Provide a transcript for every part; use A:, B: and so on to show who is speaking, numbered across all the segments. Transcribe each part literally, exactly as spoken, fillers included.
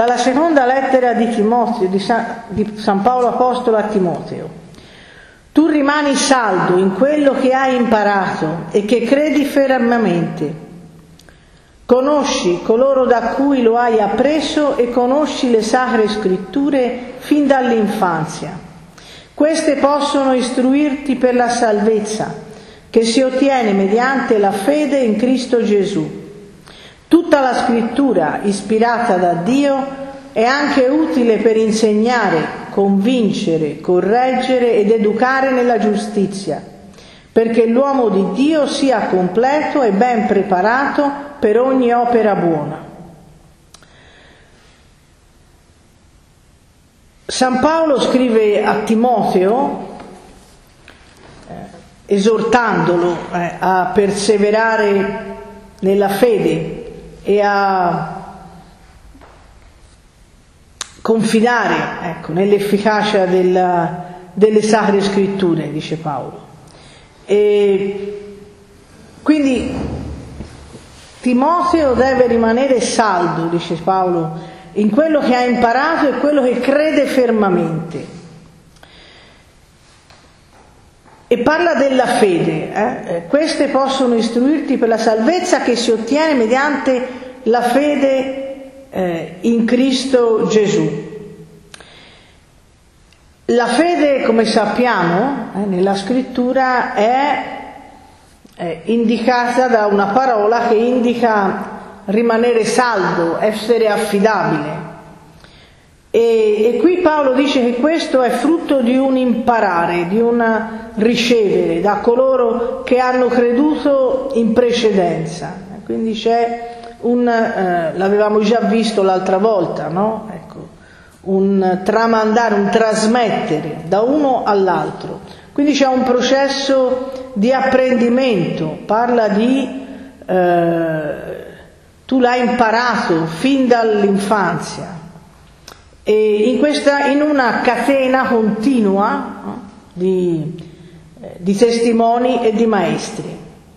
A: Dalla seconda lettera di Timoteo, di San, di San Paolo Apostolo a Timoteo. Tu rimani saldo in quello che hai imparato e che credi fermamente. Conosci coloro da cui lo hai appreso e conosci le sacre scritture fin dall'infanzia. Queste possono istruirti per la salvezza che si ottiene mediante la fede in Cristo Gesù. Tutta la scrittura, ispirata da Dio, è anche utile per insegnare, convincere, correggere ed educare nella giustizia, perché l'uomo di Dio sia completo e ben preparato per ogni opera buona. San Paolo scrive a Timoteo, eh, esortandolo eh, a perseverare nella fede e a confidare ecco, nell'efficacia della, delle sacre scritture, dice Paolo. E quindi Timoteo deve rimanere saldo, dice Paolo, in quello che ha imparato e quello che crede fermamente. E parla della fede, eh? Queste possono istruirti per la salvezza che si ottiene mediante la fede eh, in Cristo Gesù. La fede, come sappiamo, eh, nella scrittura è, è indicata da una parola che indica rimanere saldo, essere affidabile. E, e qui Paolo dice che questo è frutto di un imparare, di un ricevere da coloro che hanno creduto in precedenza. Quindi c'è un, eh, l'avevamo già visto l'altra volta, no? Ecco, un tramandare, un trasmettere da uno all'altro. Quindi c'è un processo di apprendimento, parla di eh, tu l'hai imparato fin dall'infanzia. E in, questa, in una catena continua no, di, eh, di testimoni e di maestri.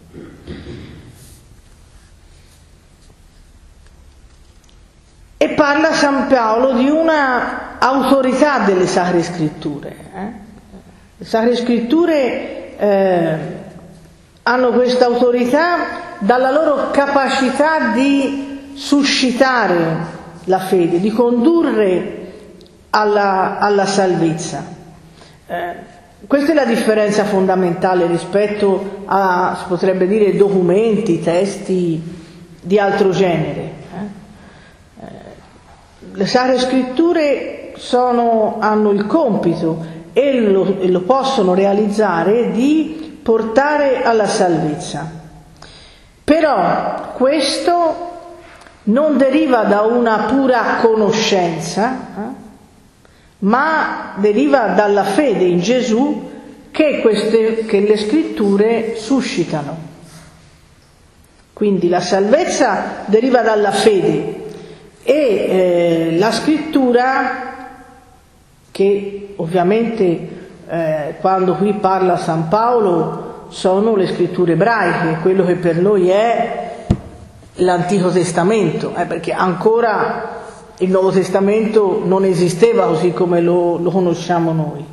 A: E parla San Paolo di una autorità delle Sacre Scritture. Eh? Le Sacre Scritture eh, hanno questa autorità dalla loro capacità di suscitare la fede, di condurre alla, alla salvezza. Eh, questa è la differenza fondamentale rispetto a, si potrebbe dire, documenti, testi di altro genere. Eh? Eh, le Sacre Scritture sono, hanno il compito e lo, e lo possono realizzare di portare alla salvezza. Però questo non deriva da una pura conoscenza, eh, ma deriva dalla fede in Gesù che, queste, che le scritture suscitano. Quindi la salvezza deriva dalla fede e eh, la scrittura, che ovviamente eh, quando qui parla San Paolo sono le scritture ebraiche, quello che per noi è l'Antico Testamento, eh, perché ancora il Nuovo Testamento non esisteva così come lo, lo conosciamo noi.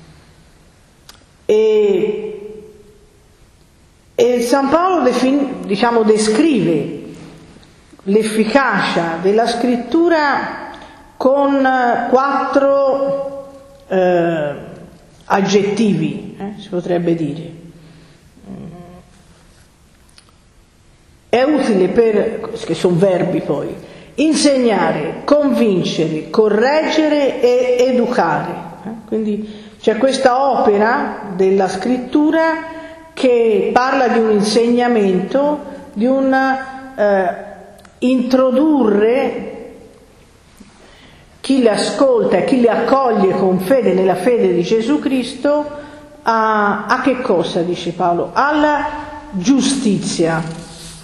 A: E, e San Paolo defin, diciamo, descrive l'efficacia della scrittura con quattro eh, aggettivi, eh, si potrebbe dire. È utile per, che sono verbi poi, insegnare, convincere, correggere e educare. Quindi c'è questa opera della scrittura che parla di un insegnamento, di un eh, introdurre chi le ascolta e chi le accoglie con fede nella fede di Gesù Cristo a, a che cosa, dice Paolo? Alla giustizia.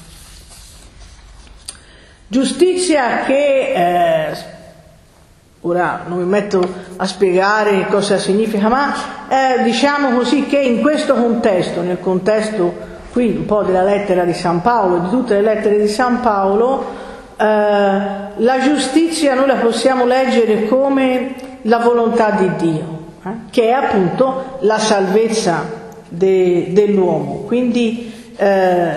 A: Giustizia che, eh, ora non mi metto a spiegare cosa significa, ma eh, diciamo così che in questo contesto, nel contesto qui un po' della lettera di San Paolo e di tutte le lettere di San Paolo, la giustizia noi la possiamo leggere come la volontà di Dio, eh, che è appunto la salvezza de, dell'uomo. Quindi eh,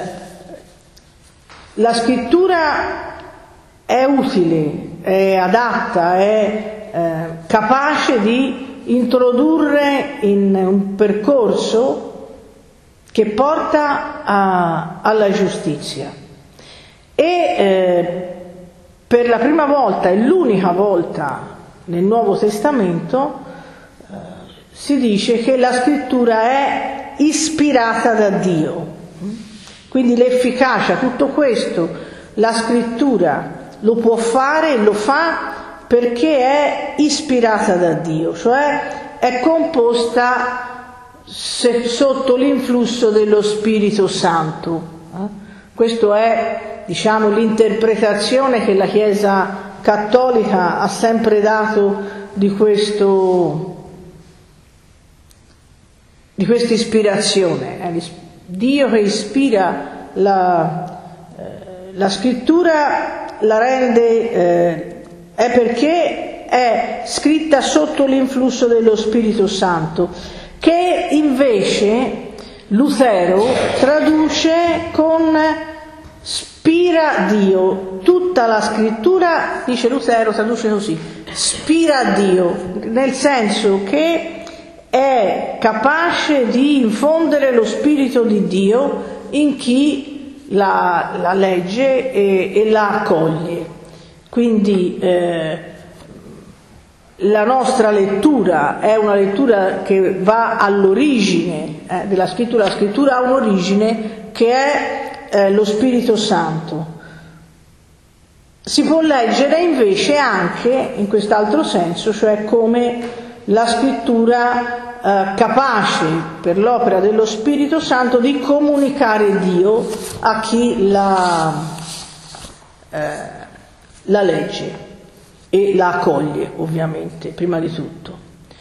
A: la scrittura è utile, è adatta, è eh, capace di introdurre in un percorso che porta a, alla giustizia. E eh, per la prima volta e l'unica volta nel Nuovo Testamento eh, si dice che la scrittura è ispirata da Dio. Quindi l'efficacia, tutto questo, la scrittura lo può fare e lo fa perché è ispirata da Dio, cioè è composta se, sotto l'influsso dello Spirito Santo. Eh? Questo è, diciamo, l'interpretazione che la Chiesa cattolica ha sempre dato di questo, di questa ispirazione. Eh? Dio che ispira la, eh, la scrittura la rende, eh, è perché è scritta sotto l'influsso dello Spirito Santo, che invece Lutero traduce con spira Dio. Tutta la scrittura, dice Lutero, traduce così: spira Dio, nel senso che è capace di infondere lo Spirito di Dio in chi la, la legge e, e la accoglie. Quindi eh, la nostra lettura è una lettura che va all'origine eh, della scrittura. La scrittura ha un'origine che è eh, lo Spirito Santo. Si può leggere invece anche in quest'altro senso, cioè come la scrittura eh, capace per l'opera dello Spirito Santo di comunicare Dio a chi la, eh, la legge e la accoglie, ovviamente, prima di tutto.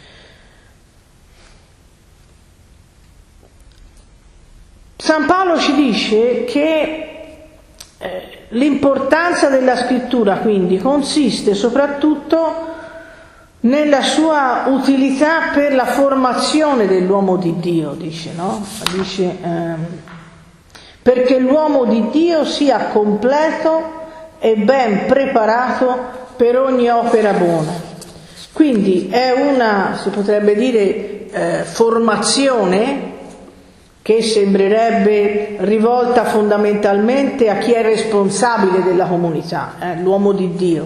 A: San Paolo ci dice che eh, l'importanza della scrittura quindi consiste soprattutto nella sua utilità per la formazione dell'uomo di Dio, dice, no? Dice ehm, perché l'uomo di Dio sia completo e ben preparato per ogni opera buona. Quindi è una, si potrebbe dire, eh, formazione che sembrerebbe rivolta fondamentalmente a chi è responsabile della comunità, eh, l'uomo di Dio,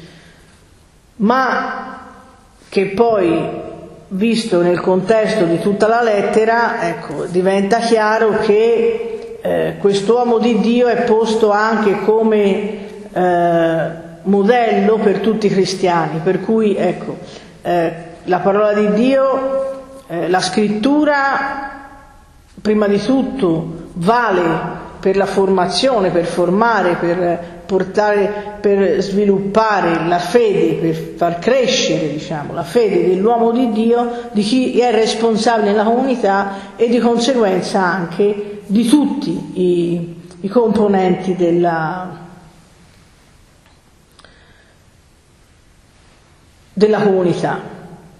A: ma che poi, visto nel contesto di tutta la lettera, ecco, diventa chiaro che eh, quest'uomo di Dio è posto anche come eh, modello per tutti i cristiani, per cui ecco, eh, la parola di Dio, eh, la scrittura prima di tutto vale per la formazione, per formare, per portare, per sviluppare la fede, per far crescere, diciamo, la fede dell'uomo di Dio, di chi è responsabile nella comunità e di conseguenza anche di tutti i, i componenti della della comunità.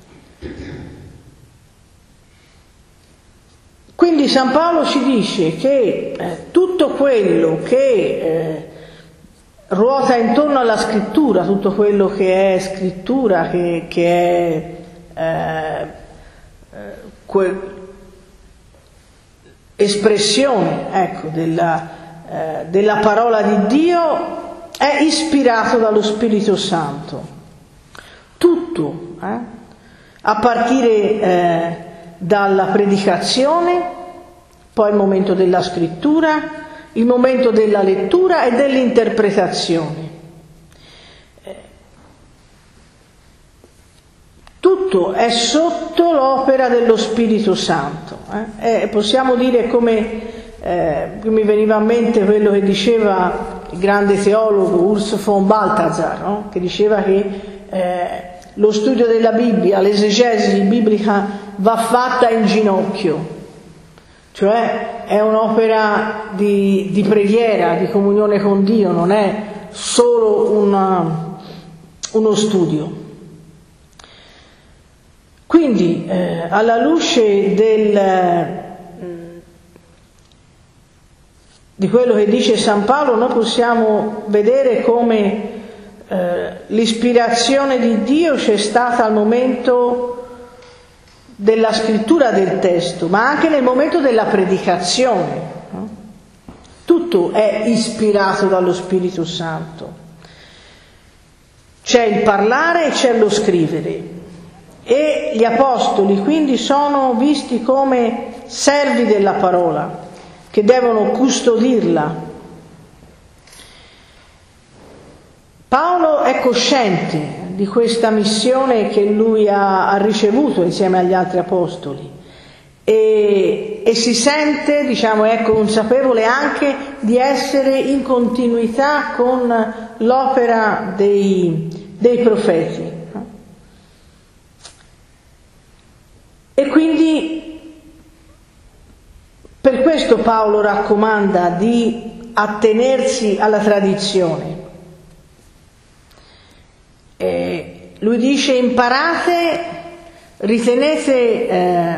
A: Quindi San Paolo ci dice che eh, tutto quello che eh, ruota intorno alla scrittura, tutto quello che è scrittura, che, che è eh, que- espressione, ecco, della, eh, della parola di Dio, è ispirato dallo Spirito Santo. Tutto, eh? a partire eh, dalla predicazione, poi il momento della scrittura, il momento della lettura e dell'interpretazione. Eh, tutto è sotto l'opera dello Spirito Santo. Eh? Eh, possiamo dire come eh, mi veniva a mente quello che diceva il grande teologo Urs von Balthasar, no? Che diceva che eh, lo studio della Bibbia, l'esegesi biblica va fatta in ginocchio, cioè è un'opera di, di preghiera, di comunione con Dio, non è solo una, uno studio. Quindi eh, alla luce del, di quello che dice San Paolo, noi possiamo vedere come eh, l'ispirazione di Dio c'è stata al momento della scrittura del testo, ma anche nel momento della predicazione. No? Tutto è ispirato dallo Spirito Santo. C'è il parlare e c'è lo scrivere. E gli apostoli quindi sono visti come servi della parola, che devono custodirla. Paolo è cosciente di questa missione che lui ha, ha ricevuto insieme agli altri apostoli e, e si sente, diciamo, è consapevole anche di essere in continuità con l'opera dei, dei profeti. E quindi per questo Paolo raccomanda di attenersi alla tradizione. Eh, lui dice: imparate, ritenete eh,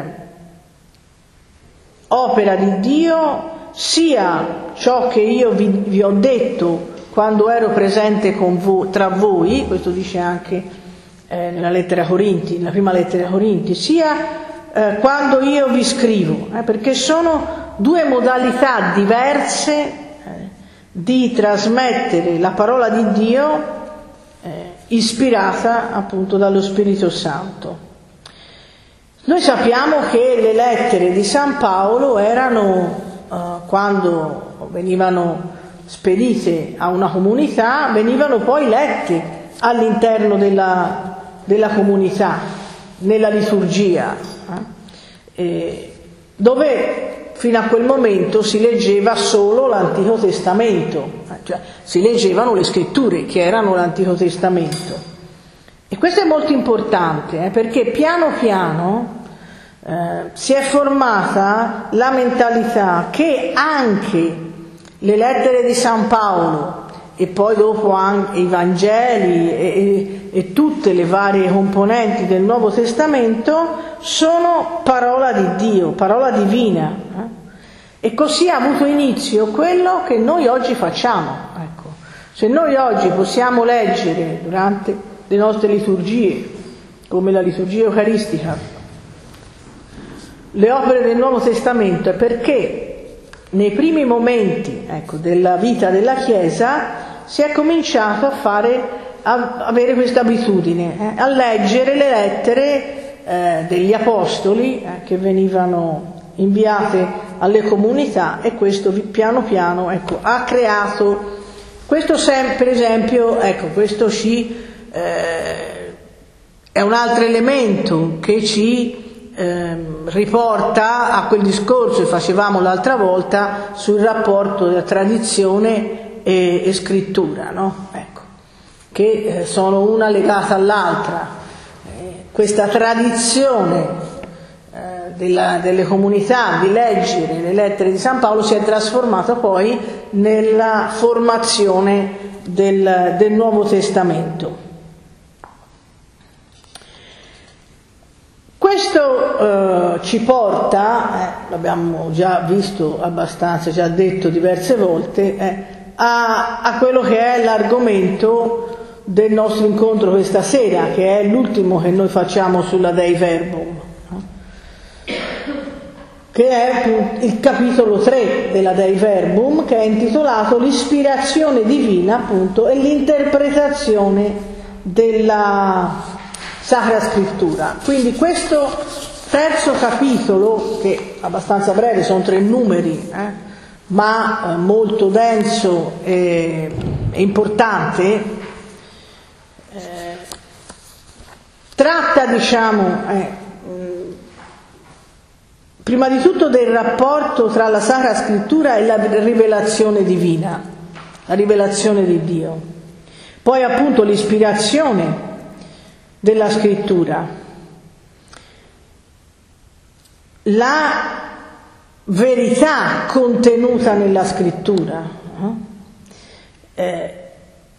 A: opera di Dio sia ciò che io vi, vi ho detto quando ero presente con voi, tra voi, questo dice anche eh, nella lettera a Corinti, nella prima lettera a Corinti, sia eh, quando io vi scrivo, eh, perché sono due modalità diverse eh, di trasmettere la parola di Dio eh, ispirata appunto dallo Spirito Santo. Noi sappiamo che le lettere di San Paolo erano, eh, quando venivano spedite a una comunità, venivano poi lette all'interno della, della comunità, nella liturgia, eh, eh, dove fino a quel momento si leggeva solo l'Antico Testamento, cioè si leggevano le scritture che erano l'Antico Testamento. E questo è molto importante, eh, perché piano piano eh, si è formata la mentalità che anche le lettere di San Paolo e poi dopo anche i Vangeli e, e, e tutte le varie componenti del Nuovo Testamento sono parola di Dio, parola divina. Eh? E così ha avuto inizio quello che noi oggi facciamo. Ecco. Se noi oggi possiamo leggere durante le nostre liturgie, come la liturgia eucaristica, le opere del Nuovo Testamento, è perché nei primi momenti, ecco, della vita della Chiesa si è cominciato a fare, a avere questa abitudine, eh, a leggere le lettere eh, degli apostoli eh, che venivano inviate alle comunità, e questo piano piano, ecco, ha creato questo sem- per esempio, ecco, questo ci eh, è un altro elemento che ci Eh, riporta a quel discorso che facevamo l'altra volta sul rapporto tra tradizione e, e scrittura, no? Ecco, che eh, sono una legata all'altra. Eh, questa tradizione eh, della, delle comunità di leggere le lettere di San Paolo si è trasformata poi nella formazione del, del Nuovo Testamento. Questo eh, ci porta, eh, l'abbiamo già visto abbastanza, già detto diverse volte, eh, a, a quello che è l'argomento del nostro incontro questa sera, che è l'ultimo che noi facciamo sulla Dei Verbum, eh, che è il capitolo tre della Dei Verbum, che è intitolato l'ispirazione divina, appunto, e l'interpretazione della Sacra Scrittura. Quindi questo terzo capitolo, che è abbastanza breve, sono tre numeri, eh, ma eh, molto denso e, e importante, eh, tratta, diciamo, eh, mh, prima di tutto del rapporto tra la Sacra Scrittura e la rivelazione divina, la rivelazione di Dio. Poi appunto l'ispirazione della scrittura, la verità contenuta nella scrittura, eh?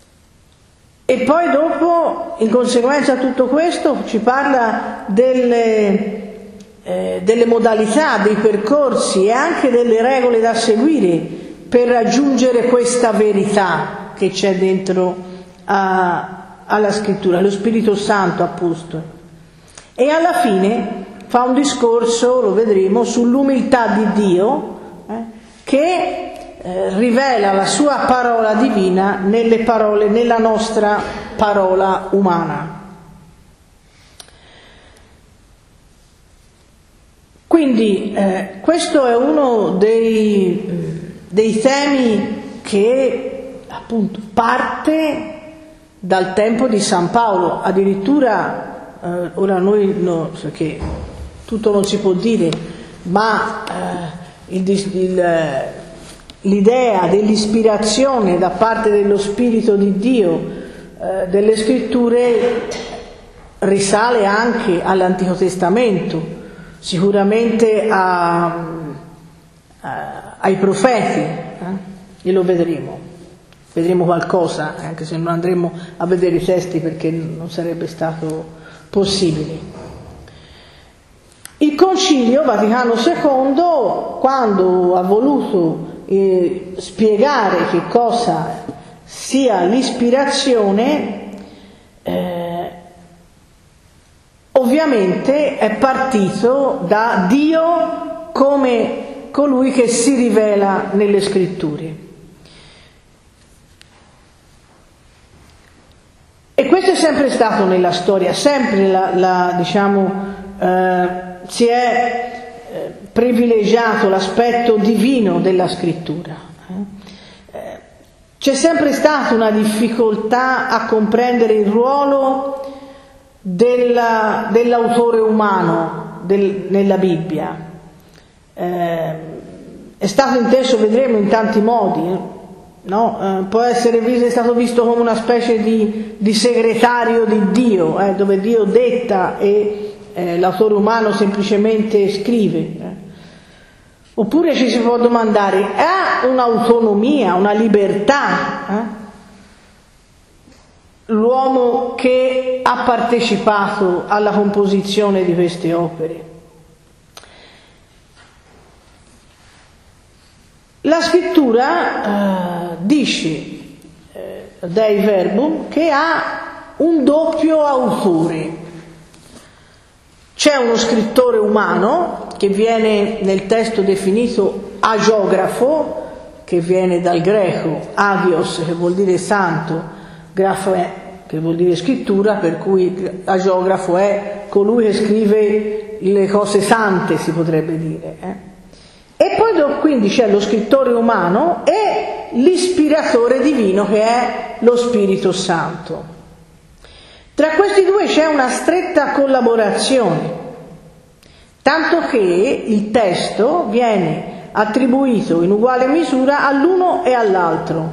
A: E poi dopo, in conseguenza di tutto questo, ci parla delle, eh, delle modalità, dei percorsi e anche delle regole da seguire per raggiungere questa verità che c'è dentro a, alla scrittura, lo Spirito Santo appunto. E alla fine fa un discorso, lo vedremo, sull'umiltà di Dio, eh, che eh, rivela la sua parola divina nelle parole, nella nostra parola umana. Quindi eh, questo è uno dei, dei temi che appunto parte dal tempo di San Paolo, addirittura eh, ora noi no, perché tutto non si può dire, ma eh, il, il, l'idea dell'ispirazione da parte dello Spirito di Dio eh, delle scritture risale anche all'Antico Testamento, sicuramente a, a, ai profeti, eh? E lo vedremo, vedremo qualcosa, anche se non andremo a vedere i testi perché non sarebbe stato possibile. Il Concilio Vaticano secondo, quando ha voluto eh, spiegare che cosa sia l'ispirazione, eh, ovviamente è partito da Dio come colui che si rivela nelle scritture. E questo è sempre stato nella storia, sempre la, la diciamo eh, si è eh, privilegiato l'aspetto divino della scrittura. Eh, c'è sempre stata una difficoltà a comprendere il ruolo della, dell'autore umano del, nella Bibbia. Eh, è stato inteso, vedremo, in tanti modi, no? Eh, può essere visto, è stato visto come una specie di, di segretario di Dio, eh, dove Dio detta e eh, l'autore umano semplicemente scrive. Eh. Oppure ci si può domandare, ha un'autonomia, una libertà eh? l'uomo che ha partecipato alla composizione di queste opere? La scrittura eh, dice, eh, Dei Verbum, che ha un doppio autore. C'è uno scrittore umano che viene nel testo definito agiografo, che viene dal greco agios, che vuol dire santo, grafo è, che vuol dire scrittura, per cui agiografo è colui che scrive le cose sante, si potrebbe dire. Eh? E poi quindi c'è lo scrittore umano e l'ispiratore divino che è lo Spirito Santo. Tra questi due c'è una stretta collaborazione, tanto che il testo viene attribuito in uguale misura all'uno e all'altro,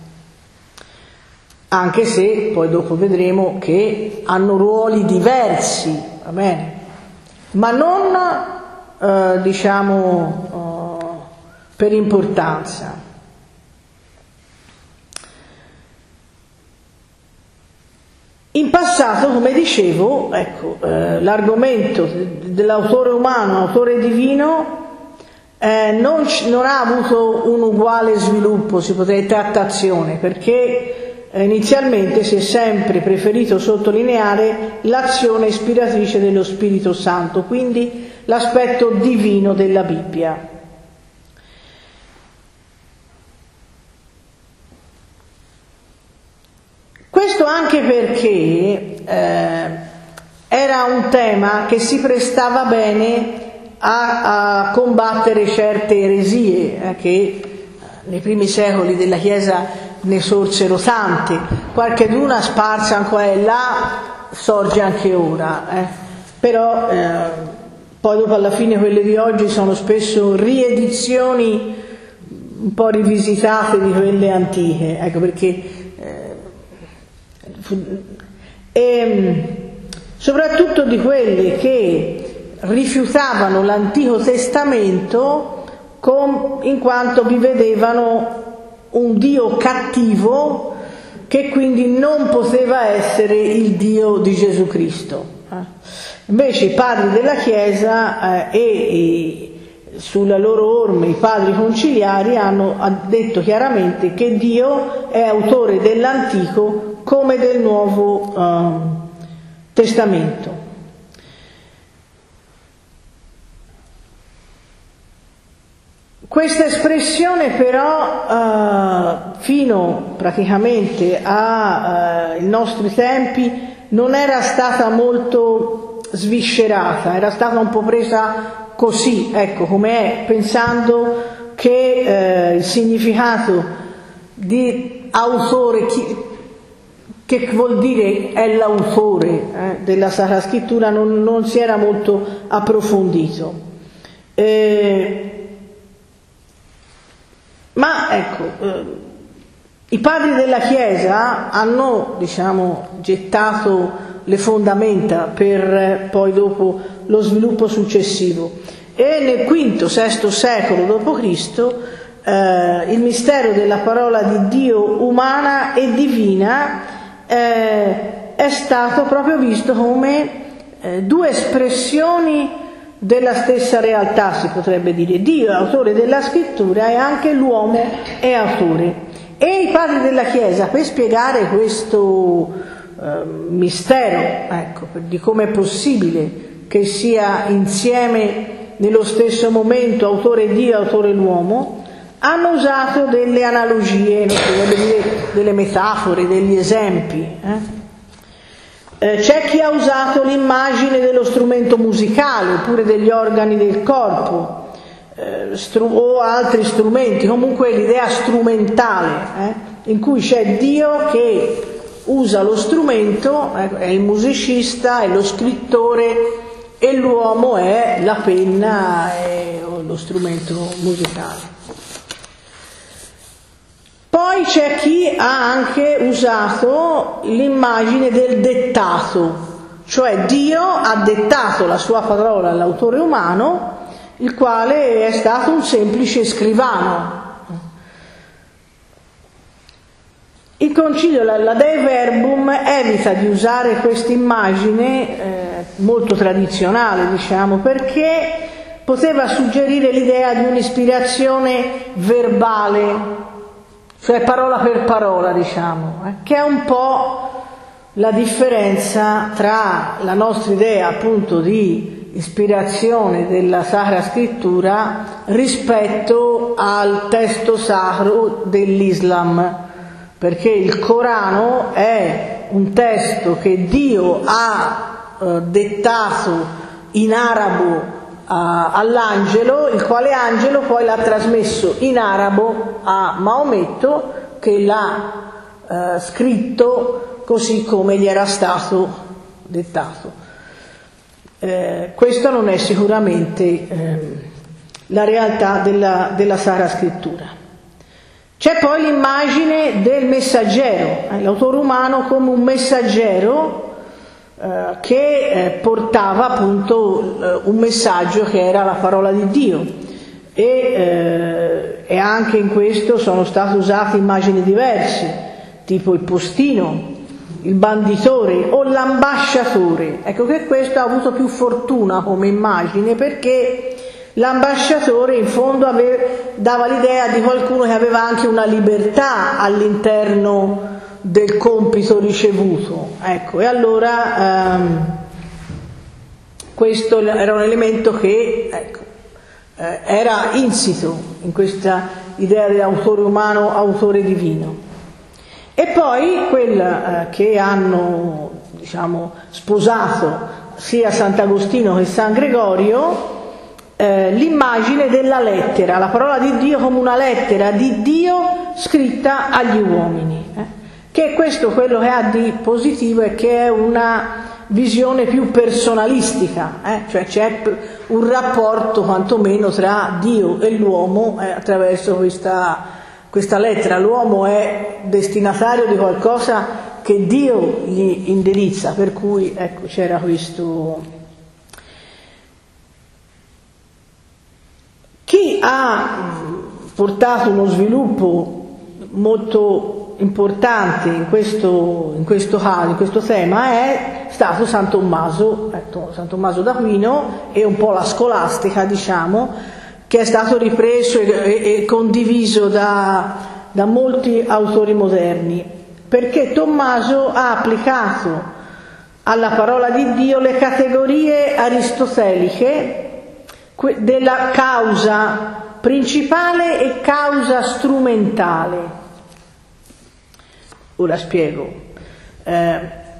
A: anche se poi dopo vedremo che hanno ruoli diversi, va bene? Ma non eh, diciamo eh, per importanza. In passato, come dicevo, ecco, eh, l'argomento dell'autore umano, autore divino, eh, non, non ha avuto un uguale sviluppo, si potrebbe trattazione, perché eh, inizialmente si è sempre preferito sottolineare l'azione ispiratrice dello Spirito Santo, quindi l'aspetto divino della Bibbia. Questo anche perché eh, era un tema che si prestava bene a, a combattere certe eresie eh, che nei primi secoli della Chiesa ne sorsero tante, qualcheduna sparsa ancora e là sorge anche ora, eh. Però eh, poi dopo alla fine quelle di oggi sono spesso riedizioni un po' rivisitate di quelle antiche, ecco perché e soprattutto di quelle che rifiutavano l'Antico Testamento con, in quanto vi vedevano un Dio cattivo che quindi non poteva essere il Dio di Gesù Cristo. Invece i padri della Chiesa eh, e, e sulle loro orme i padri conciliari hanno detto chiaramente che Dio è autore dell'Antico come del Nuovo eh, Testamento. Questa espressione però eh, fino praticamente ai eh, nostri tempi non era stata molto sviscerata, era stata un po' presa così, ecco com'è, pensando che eh, il significato di autore, chi, che vuol dire è l'autore eh, della Sacra Scrittura, non, non si era molto approfondito. Eh, Ma ecco, eh, i padri della Chiesa hanno, diciamo, gettato le fondamenta per eh, poi dopo lo sviluppo successivo. E nel quinto sesto secolo dopo Cristo eh, il mistero della parola di Dio umana e divina eh, è stato proprio visto come eh, due espressioni della stessa realtà, si potrebbe dire. Dio è autore della Scrittura e anche l'uomo è autore. E i padri della Chiesa, per spiegare questo eh, mistero, ecco, di come è possibile che sia insieme nello stesso momento autore Dio e autore l'uomo, hanno usato delle analogie, non si vuole dire delle metafore, degli esempi. Eh? C'è chi ha usato l'immagine dello strumento musicale oppure degli organi del corpo eh, stru- o altri strumenti, comunque l'idea strumentale eh, in cui c'è Dio che usa lo strumento, eh, è il musicista, è lo scrittore e l'uomo è la penna e lo strumento musicale. Poi c'è chi ha anche usato l'immagine del dettato, cioè Dio ha dettato la sua parola all'autore umano, il quale è stato un semplice scrivano. Il concilio, la Dei Verbum, evita di usare questa immagine eh, molto tradizionale, diciamo, perché poteva suggerire l'idea di un'ispirazione verbale, cioè parola per parola, diciamo, eh, che è un po' la differenza tra la nostra idea appunto di ispirazione della Sacra Scrittura rispetto al testo sacro dell'Islam, perché il Corano è un testo che Dio ha eh, dettato in arabo all'angelo, il quale angelo poi l'ha trasmesso in arabo a Maometto, che l'ha eh, scritto così come gli era stato dettato. Eh, questo non è sicuramente eh, la realtà della, della Sacra Scrittura. C'è poi l'immagine del messaggero, eh, l'autore umano come un messaggero che eh, portava appunto eh, un messaggio che era la parola di Dio e, eh, e anche in questo sono state usate immagini diverse, tipo il postino, il banditore o l'ambasciatore. Ecco che questo ha avuto più fortuna come immagine, perché l'ambasciatore in fondo aveva, dava l'idea di qualcuno che aveva anche una libertà all'interno del compito ricevuto, ecco, e allora ehm, questo era un elemento che ecco, eh, era insito in questa idea dell'autore umano, autore divino. E poi quella eh, che hanno, diciamo, sposato sia Sant'Agostino che San Gregorio, eh, l'immagine della lettera, la parola di Dio come una lettera di Dio scritta agli uomini. Eh. Che questo quello che ha di positivo è che è una visione più personalistica, eh? Cioè c'è un rapporto quantomeno tra Dio e l'uomo eh, attraverso questa, questa lettera. L'uomo è destinatario di qualcosa che Dio gli indirizza, per cui ecco c'era questo. Chi ha portato uno sviluppo molto importante in questo, in questo, in questo tema è stato San Tommaso, eh, San Tommaso d'Aquino e un po' la scolastica, diciamo, che è stato ripreso e, e, e condiviso da, da molti autori moderni, perché Tommaso ha applicato alla parola di Dio le categorie aristoteliche della causa principale e causa strumentale. Ora spiego. Eh,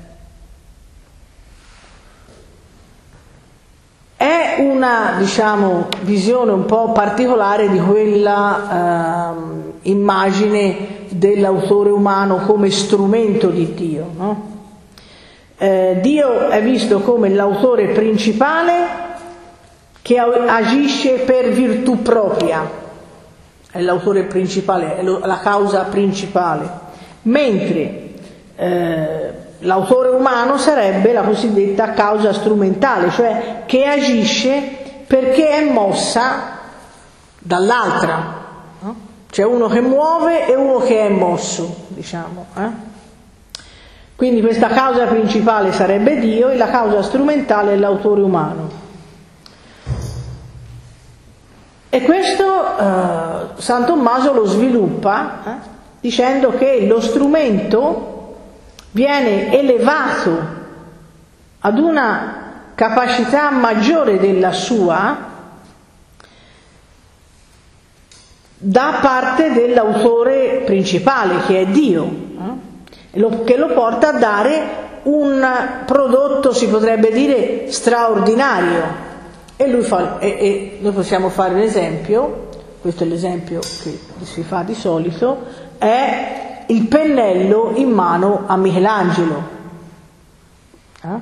A: è una, diciamo, visione un po' particolare di quella eh, immagine dell'autore umano come strumento di Dio, no? Eh, Dio è visto come l'autore principale che agisce per virtù propria, è l'autore principale, è la causa principale, mentre eh, l'autore umano sarebbe la cosiddetta causa strumentale, cioè che agisce perché è mossa dall'altra, no? C'è uno che muove e uno che è mosso, diciamo, eh? Quindi questa causa principale sarebbe Dio e la causa strumentale è l'autore umano. E questo eh, San Tommaso lo sviluppa eh, dicendo che lo strumento viene elevato ad una capacità maggiore della sua da parte dell'autore principale, che è Dio, eh, che lo porta a dare un prodotto, si potrebbe dire, straordinario. E, lui fa, e, e noi possiamo fare un esempio, questo è l'esempio che si fa di solito, è il pennello in mano a Michelangelo. Eh?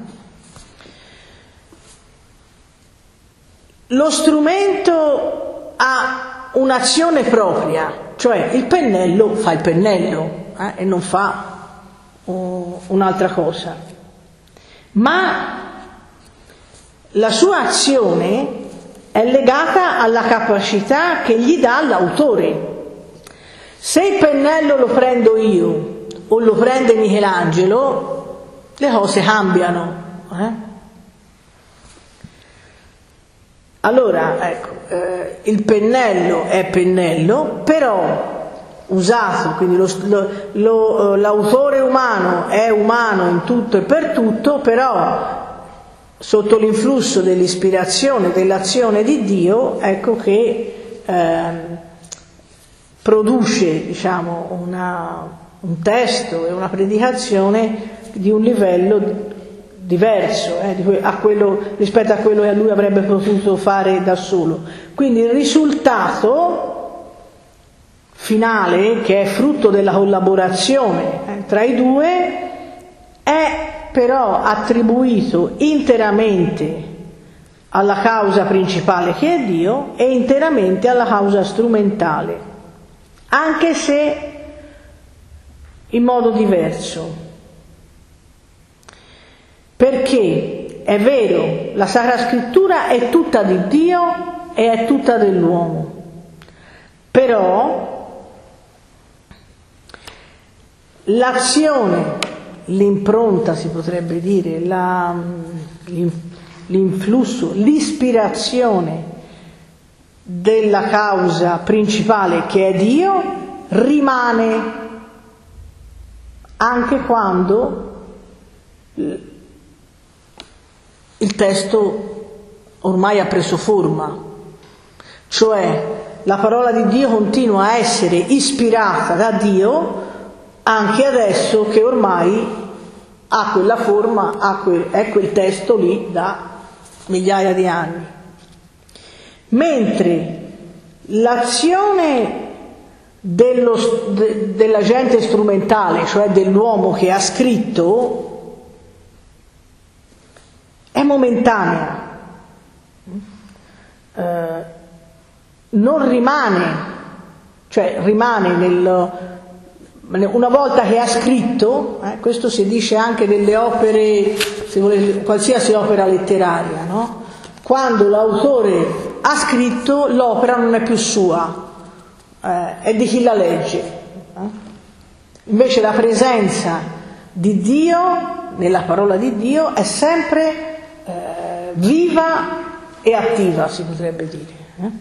A: Lo strumento ha un'azione propria, cioè il pennello fa il pennello eh, e non fa uh, un'altra cosa, ma la sua azione è legata alla capacità che gli dà l'autore. Se il pennello lo prendo io o lo prende Michelangelo, le cose cambiano. Eh? Allora, ecco, eh, il pennello è pennello, però usato, quindi lo, lo, lo, l'autore umano è umano in tutto e per tutto, però sotto l'influsso dell'ispirazione, dell'azione di Dio, ecco che eh, produce, diciamo, una, un testo e una predicazione di un livello diverso eh, di que- a quello, rispetto a quello che lui avrebbe potuto fare da solo. Quindi il risultato finale, che è frutto della collaborazione eh, tra i due, è però attribuito interamente alla causa principale, che è Dio, e interamente alla causa strumentale, anche se in modo diverso. Perché è vero, la Sacra Scrittura è tutta di Dio e è tutta dell'uomo, però l'azione, l'impronta, si potrebbe dire, la, l'influsso, l'ispirazione della causa principale, che è Dio, rimane anche quando il testo ormai ha preso forma, cioè la parola di Dio continua a essere ispirata da Dio anche adesso che ormai ha quella forma, ha quel, è quel testo lì da migliaia di anni. Mentre l'azione dello, de, dell'agente strumentale, cioè dell'uomo che ha scritto, è momentanea, eh, non rimane, cioè rimane nel... Una volta che ha scritto, eh, questo si dice anche delle opere, se volete, qualsiasi opera letteraria, no? Quando l'autore ha scritto, l'opera non è più sua, eh, è di chi la legge. Eh? Invece la presenza di Dio, nella parola di Dio, è sempre eh, viva e attiva, si potrebbe dire. Eh?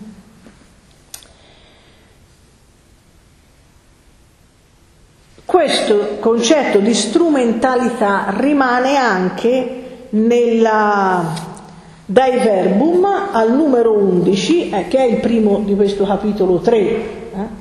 A: Questo concetto di strumentalità rimane anche nella Dei Verbum al numero undici, eh, che è il primo di questo capitolo tre. Eh?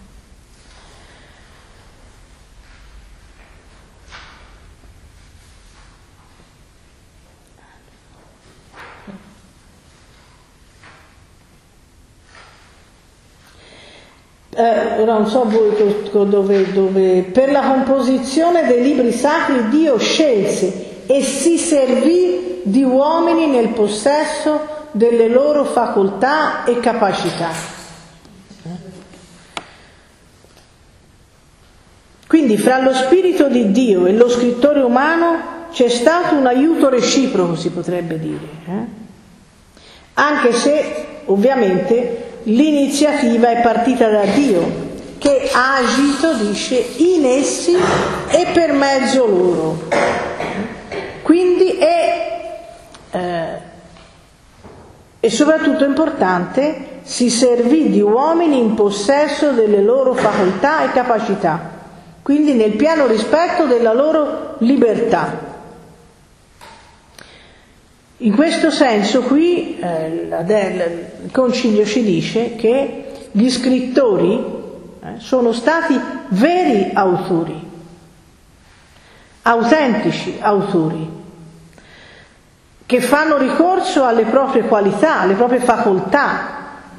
A: Eh, non so voi dove, dove per la composizione dei libri sacri Dio scelse e si servì di uomini nel possesso delle loro facoltà e capacità. Quindi fra lo spirito di Dio e lo scrittore umano c'è stato un aiuto reciproco, si potrebbe dire, eh? Anche se ovviamente l'iniziativa è partita da Dio, che ha agito, dice, in essi e per mezzo loro. Quindi è, eh, e soprattutto importante, si servì di uomini in possesso delle loro facoltà e capacità, quindi nel pieno rispetto della loro libertà. In questo senso qui eh, la, il Concilio ci dice che gli scrittori eh, sono stati veri autori, autentici autori, che fanno ricorso alle proprie qualità, alle proprie facoltà.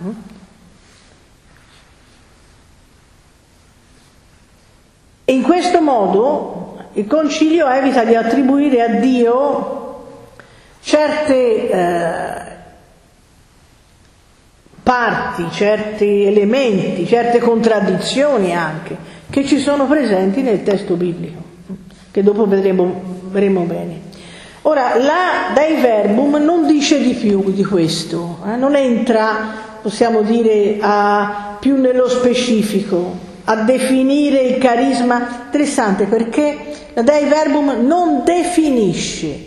A: E in questo modo il Concilio evita di attribuire a Dio certe eh, parti, certi elementi, certe contraddizioni anche, che ci sono presenti nel testo biblico, che dopo vedremo, vedremo bene. Ora, la Dei Verbum non dice di più di questo, eh? Non entra, possiamo dire, a, più nello specifico, a definire il carisma. Interessante, perché la Dei Verbum non definisce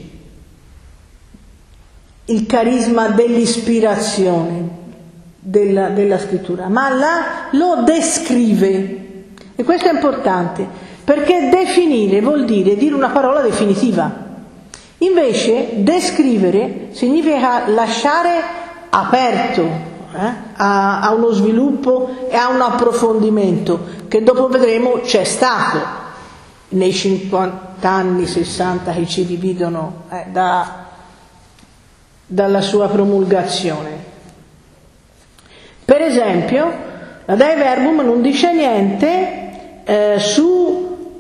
A: il carisma dell'ispirazione della, della scrittura, ma la, lo descrive. E questo è importante, perché definire vuol dire dire una parola definitiva. Invece descrivere significa lasciare aperto eh, a, a uno sviluppo e a un approfondimento che dopo vedremo c'è stato nei cinquanta anni, sessanta che ci dividono eh, da dalla sua promulgazione. Per esempio, la Dei Verbum non dice niente eh, su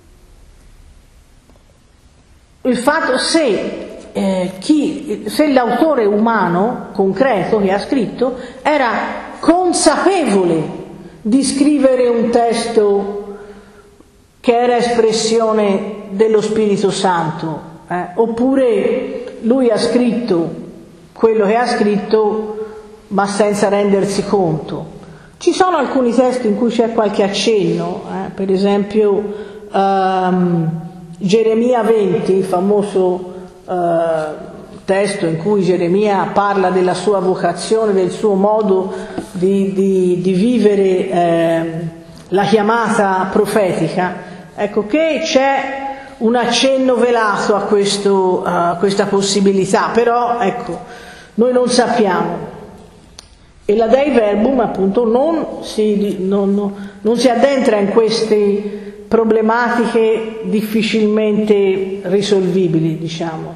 A: il fatto se, eh, chi, se l'autore umano concreto che ha scritto era consapevole di scrivere un testo che era espressione dello Spirito Santo, eh, oppure lui ha scritto quello che ha scritto ma senza rendersi conto. Ci sono alcuni testi in cui c'è qualche accenno, eh? Per esempio um, Geremia venti, il famoso uh, testo in cui Geremia parla della sua vocazione, del suo modo di, di, di vivere eh, la chiamata profetica. Ecco che c'è un accenno velato a, questo, a questa possibilità, però ecco, noi non sappiamo. E la Dei Verbum appunto non si, non, non si addentra in queste problematiche difficilmente risolvibili, diciamo.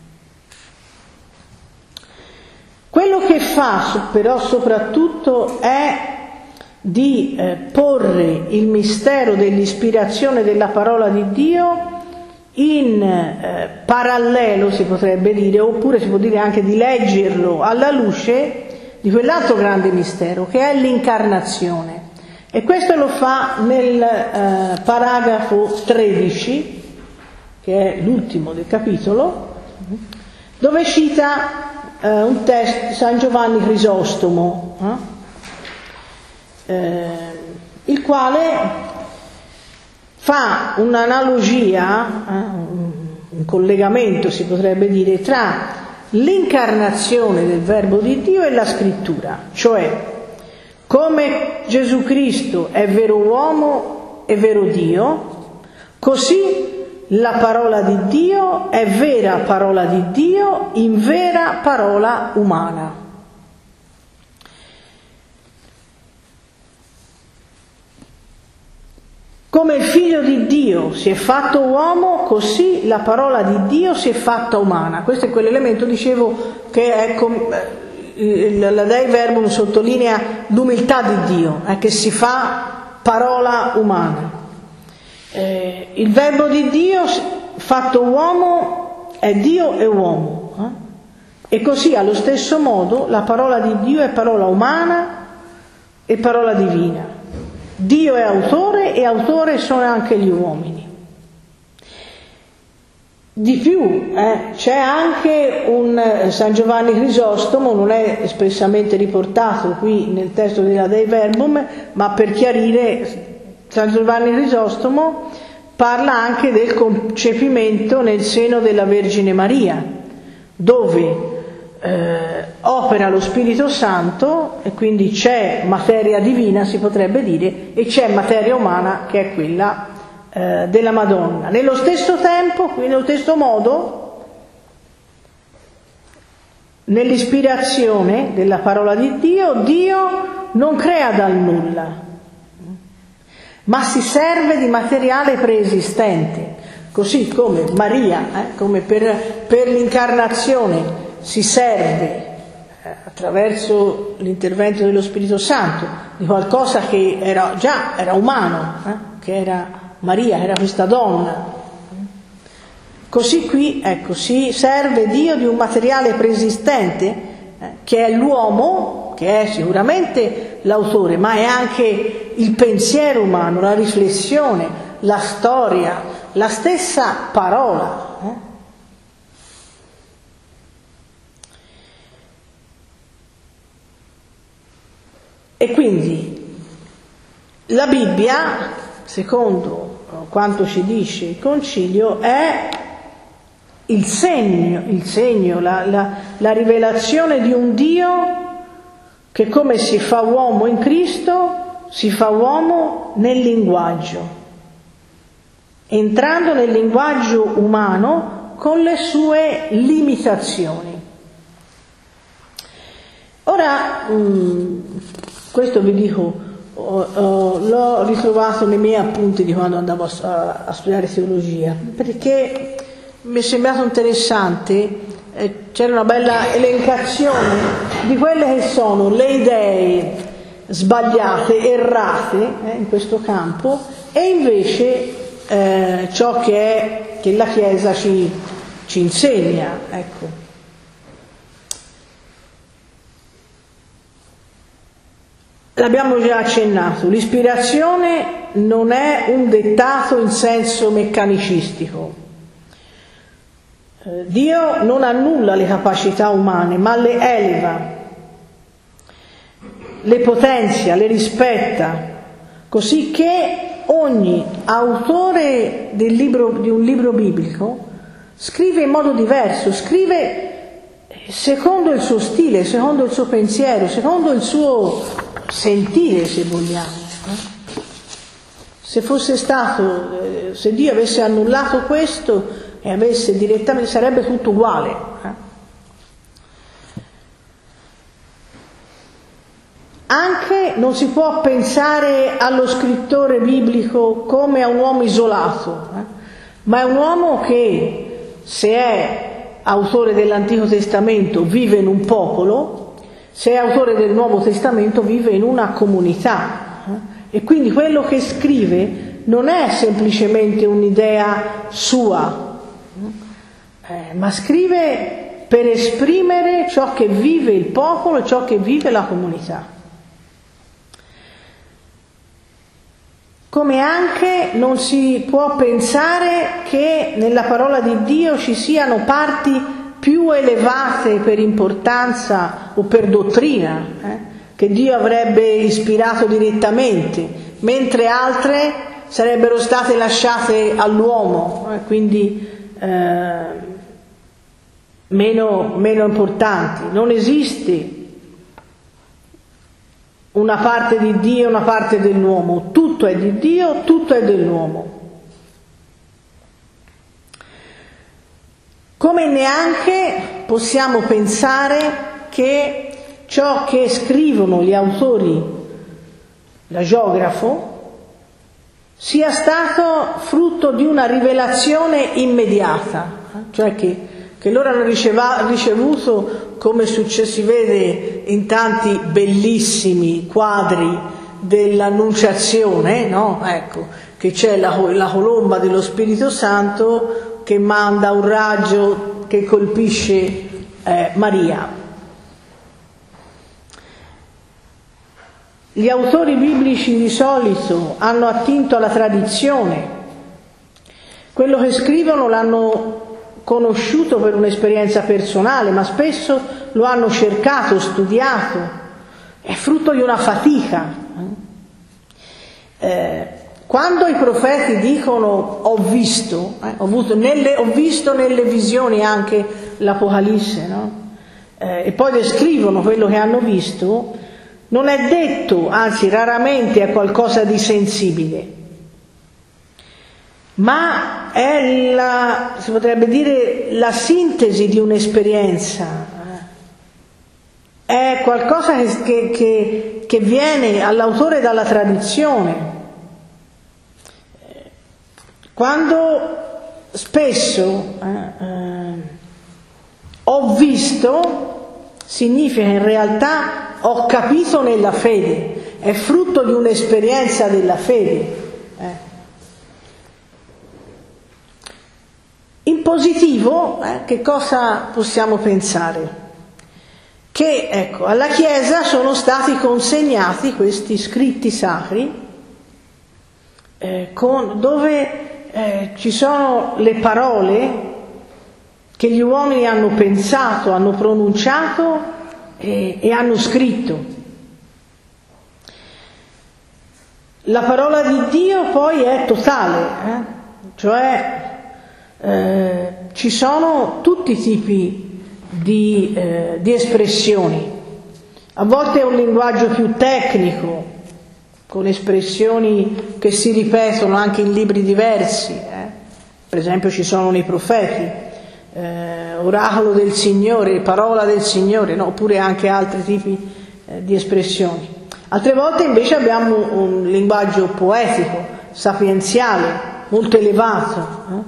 A: Quello che fa però soprattutto è di eh, porre il mistero dell'ispirazione della parola di Dio in eh, parallelo, si potrebbe dire, oppure si può dire anche di leggerlo alla luce di quell'altro grande mistero che è l'incarnazione. E questo lo fa nel eh, paragrafo tredici, che è l'ultimo del capitolo, dove cita eh, un testo di San Giovanni Crisostomo, eh, eh, il quale fa un'analogia, eh, un collegamento si potrebbe dire, tra l'incarnazione del Verbo di Dio e la Scrittura, cioè come Gesù Cristo è vero uomo e vero Dio, così la parola di Dio è vera parola di Dio in vera parola umana. Come il Figlio di Dio si è fatto uomo, così la parola di Dio si è fatta umana. Questo è quell'elemento, dicevo, che è la Dei Verbum sottolinea l'umiltà di Dio, è che si fa parola umana. Eh, il Verbo di Dio fatto uomo è Dio e uomo. Eh? E così allo stesso modo la parola di Dio è parola umana e parola divina. Dio è autore e autore sono anche gli uomini. Di più, eh, c'è anche un San Giovanni Crisostomo, non è espressamente riportato qui nel testo della Dei Verbum, ma per chiarire, San Giovanni Crisostomo parla anche del concepimento nel seno della Vergine Maria, dove Eh, opera lo Spirito Santo e quindi c'è materia divina, si potrebbe dire, e c'è materia umana che è quella eh, della Madonna. Nello stesso tempo, quindi nello stesso modo, nell'ispirazione della parola di Dio, Dio non crea dal nulla, ma si serve di materiale preesistente, così come Maria, eh, come per, per l'incarnazione si serve eh, attraverso l'intervento dello Spirito Santo di qualcosa che era già era umano, eh, che era Maria, era questa donna. Così qui, ecco, si serve Dio di un materiale preesistente eh, che è l'uomo, che è sicuramente l'autore, ma è anche il pensiero umano, la riflessione, la storia, la stessa parola. Eh? E quindi la Bibbia, secondo quanto ci dice il Concilio, è il segno, il segno la, la, la rivelazione di un Dio che, come si fa uomo in Cristo, si fa uomo nel linguaggio, entrando nel linguaggio umano con le sue limitazioni. Ora, mh, questo vi dico, oh, oh, l'ho ritrovato nei miei appunti di quando andavo a, a studiare teologia, perché mi è sembrato interessante, eh, c'era una bella elencazione di quelle che sono le idee sbagliate, errate eh, in questo campo, e invece eh, ciò che, è, che la Chiesa ci, ci insegna, ecco. L'abbiamo già accennato, l'ispirazione non è un dettato in senso meccanicistico. Eh, Dio non annulla le capacità umane, ma le eleva, le potenzia, le rispetta, così che ogni autore del libro, di un libro biblico scrive in modo diverso, scrive secondo il suo stile, secondo il suo pensiero, secondo il suo sentire, se vogliamo. Se fosse stato, se Dio avesse annullato questo e avesse direttamente, sarebbe tutto uguale. Anche non si può pensare allo scrittore biblico come a un uomo isolato, eh? ma è un uomo che, se è autore dell'Antico Testamento, vive in un popolo, se è autore del Nuovo Testamento vive in una comunità, eh? e quindi quello che scrive non è semplicemente un'idea sua, eh, ma scrive per esprimere ciò che vive il popolo e ciò che vive la comunità. Come anche non si può pensare che nella parola di Dio ci siano parti più elevate per importanza o per dottrina, eh, che Dio avrebbe ispirato direttamente, mentre altre sarebbero state lasciate all'uomo, eh, quindi eh, meno, meno importanti. Non esiste una parte di Dio e una parte dell'uomo, tutto è di Dio, tutto è dell'uomo. Come neanche possiamo pensare che ciò che scrivono gli autori, l'agiografo, sia stato frutto di una rivelazione immediata, cioè che, che loro hanno riceva, ricevuto, come succe, si vede in tanti bellissimi quadri dell'Annunciazione, no? Ecco, che c'è la, la colomba dello Spirito Santo che manda un raggio che colpisce eh, Maria. Gli autori biblici di solito hanno attinto alla tradizione, quello che scrivono l'hanno conosciuto per un'esperienza personale, ma spesso lo hanno cercato, studiato, è frutto di una fatica. Eh, quando i profeti dicono ho visto, eh, ho, avuto nelle, ho visto nelle visioni anche l'Apocalisse, no? eh, e poi descrivono quello che hanno visto, non è detto, anzi raramente è qualcosa di sensibile, ma è la, si potrebbe dire, la sintesi di un'esperienza, è qualcosa che, che, che, che viene all'autore dalla tradizione. Quando spesso eh, eh, ho visto, significa in realtà ho capito nella fede, è frutto di un'esperienza della fede. Eh. In positivo, eh, che cosa possiamo pensare? Che ecco, alla Chiesa sono stati consegnati questi scritti sacri, eh, con, dove eh, ci sono le parole che gli uomini hanno pensato, hanno pronunciato e, e hanno scritto. La parola di Dio poi è totale, eh? cioè eh, ci sono tutti i tipi di, eh, di espressioni. A volte è un linguaggio più tecnico, con espressioni che si ripetono anche in libri diversi, eh? per esempio ci sono nei profeti. Eh, oracolo del Signore, parola del Signore, no? Oppure anche altri tipi eh, di espressioni. Altre volte invece abbiamo un linguaggio poetico, sapienziale, molto elevato. Eh?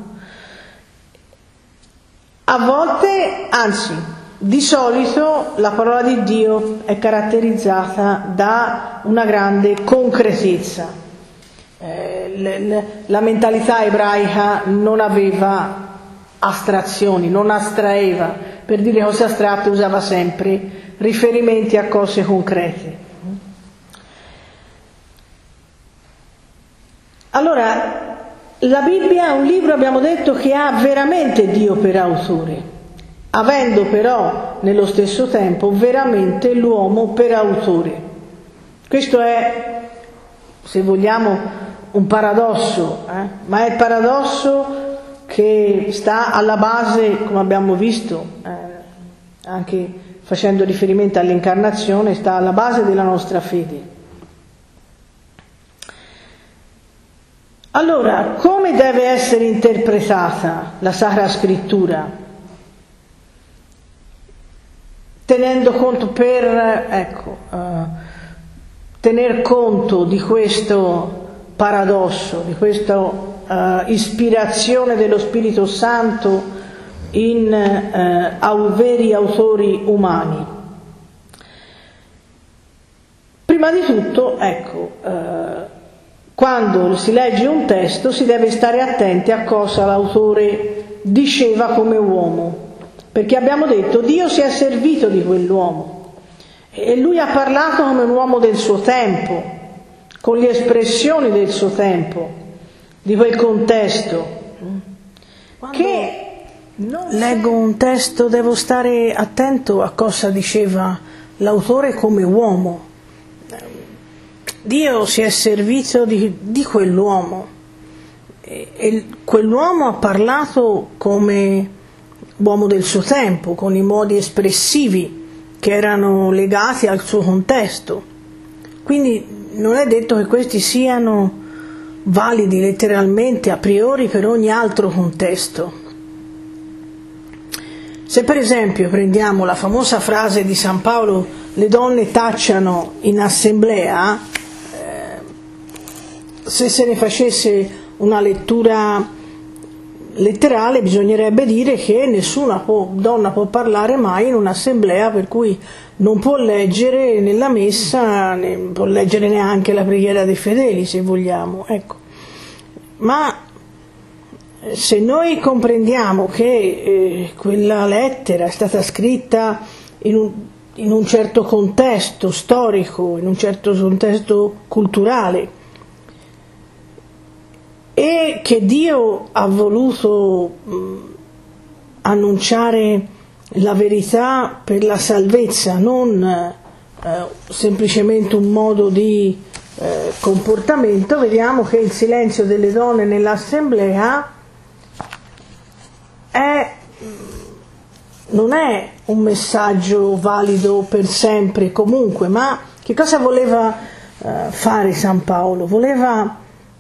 A: A volte, anzi, di solito la parola di Dio è caratterizzata da una grande concretezza. Eh, l- l- la mentalità ebraica non aveva astrazioni, non astraeva, per dire cose astratte usava sempre riferimenti a cose concrete. Allora, la Bibbia è un libro, abbiamo detto, che ha veramente Dio per autore, avendo però nello stesso tempo veramente l'uomo per autore. Questo è, se vogliamo, un paradosso, eh? ma è il paradosso che sta alla base, come abbiamo visto, eh, anche facendo riferimento all'incarnazione, sta alla base della nostra fede. Allora, come deve essere interpretata la Sacra Scrittura? Tenendo conto per, ecco, eh, tener conto di questo paradosso, di questa Uh, ispirazione dello Spirito Santo in uh, au veri autori umani. Prima di tutto, ecco, uh, quando si legge un testo si deve stare attenti a cosa l'autore diceva come uomo, perché abbiamo detto Dio si è servito di quell'uomo e lui ha parlato come un uomo del suo tempo, con le espressioni del suo tempo, di quel contesto. Quando che leggo un testo devo stare attento a cosa diceva l'autore come uomo. Dio si è servito di, di quell'uomo e, e quell'uomo ha parlato come uomo del suo tempo, con i modi espressivi che erano legati al suo contesto. Quindi non è detto che questi siano validi letteralmente a priori per ogni altro contesto. Se per esempio prendiamo la famosa frase di San Paolo, le donne tacciano in assemblea, eh, se se ne facesse una lettura letterale bisognerebbe dire che nessuna può, donna può parlare mai in un'assemblea, per cui non può leggere nella messa, ne può leggere neanche la preghiera dei fedeli, se vogliamo, ecco. Ma se noi comprendiamo che eh, quella lettera è stata scritta in un, in un certo contesto storico, in un certo contesto culturale, e che Dio ha voluto mh, annunciare la verità per la salvezza, non eh, semplicemente un modo di eh, comportamento, vediamo che il silenzio delle donne nell'assemblea è, non è un messaggio valido per sempre comunque, ma che cosa voleva eh, fare San Paolo? Voleva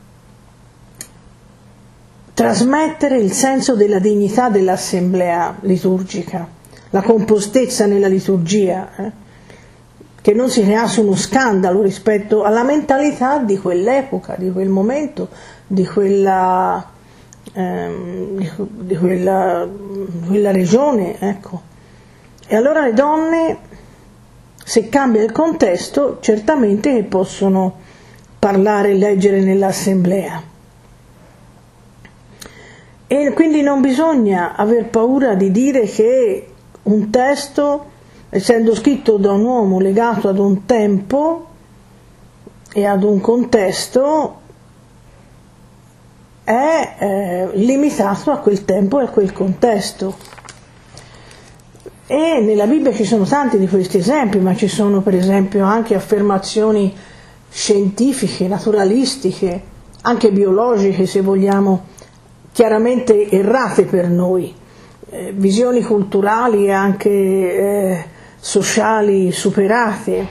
A: trasmettere il senso della dignità dell'assemblea liturgica, la compostezza nella liturgia, eh? che non si creasse uno scandalo rispetto alla mentalità di quell'epoca, di quel momento, di quella, ehm, di, di quella, quella regione, ecco. E allora le donne, se cambia il contesto, certamente che possono parlare e leggere nell'assemblea. E quindi non bisogna aver paura di dire che un testo, essendo scritto da un uomo legato ad un tempo e ad un contesto, è eh, limitato a quel tempo e a quel contesto. E nella Bibbia ci sono tanti di questi esempi, ma ci sono per esempio anche affermazioni scientifiche, naturalistiche, anche biologiche se vogliamo, chiaramente errate per noi, eh, visioni culturali e anche eh, sociali superate,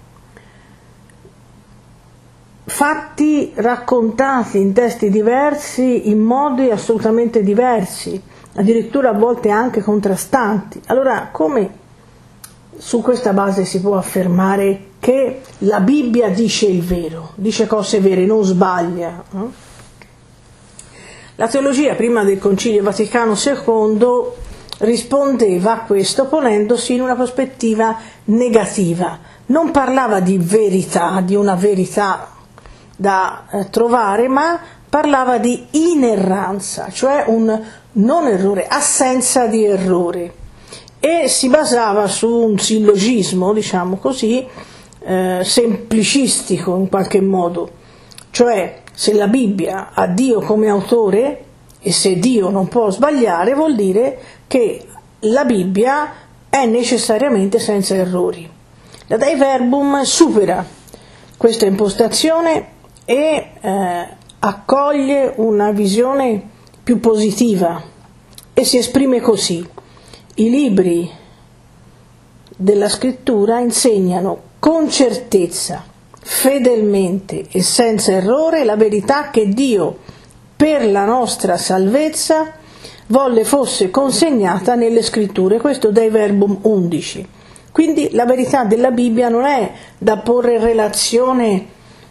A: fatti raccontati in testi diversi, in modi assolutamente diversi, addirittura a volte anche contrastanti. Allora, come su questa base si può affermare che la Bibbia dice il vero, dice cose vere, non sbaglia? Eh? La teologia prima del Concilio Vaticano secondo rispondeva a questo ponendosi in una prospettiva negativa, non parlava di verità, di una verità da eh, trovare, ma parlava di inerranza, cioè un non errore, assenza di errore, e si basava su un sillogismo, diciamo così, eh, semplicistico in qualche modo, cioè se la Bibbia ha Dio come autore e se Dio non può sbagliare, vuol dire che la Bibbia è necessariamente senza errori. La Dei Verbum supera questa impostazione e eh, accoglie una visione più positiva e si esprime così: i libri della Scrittura insegnano con certezza, fedelmente e senza errore la verità che Dio, per la nostra salvezza, volle fosse consegnata nelle Scritture. Questo Dei Verbum undici. Quindi la verità della Bibbia non è da porre in relazione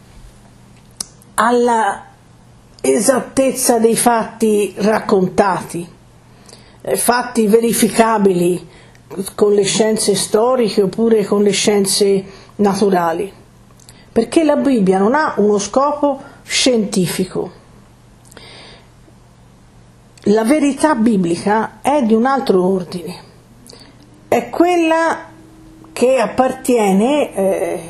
A: alla esattezza dei fatti raccontati, fatti verificabili con le scienze storiche oppure con le scienze naturali, perché la Bibbia non ha uno scopo scientifico. La verità biblica è di un altro ordine, è quella che appartiene, eh,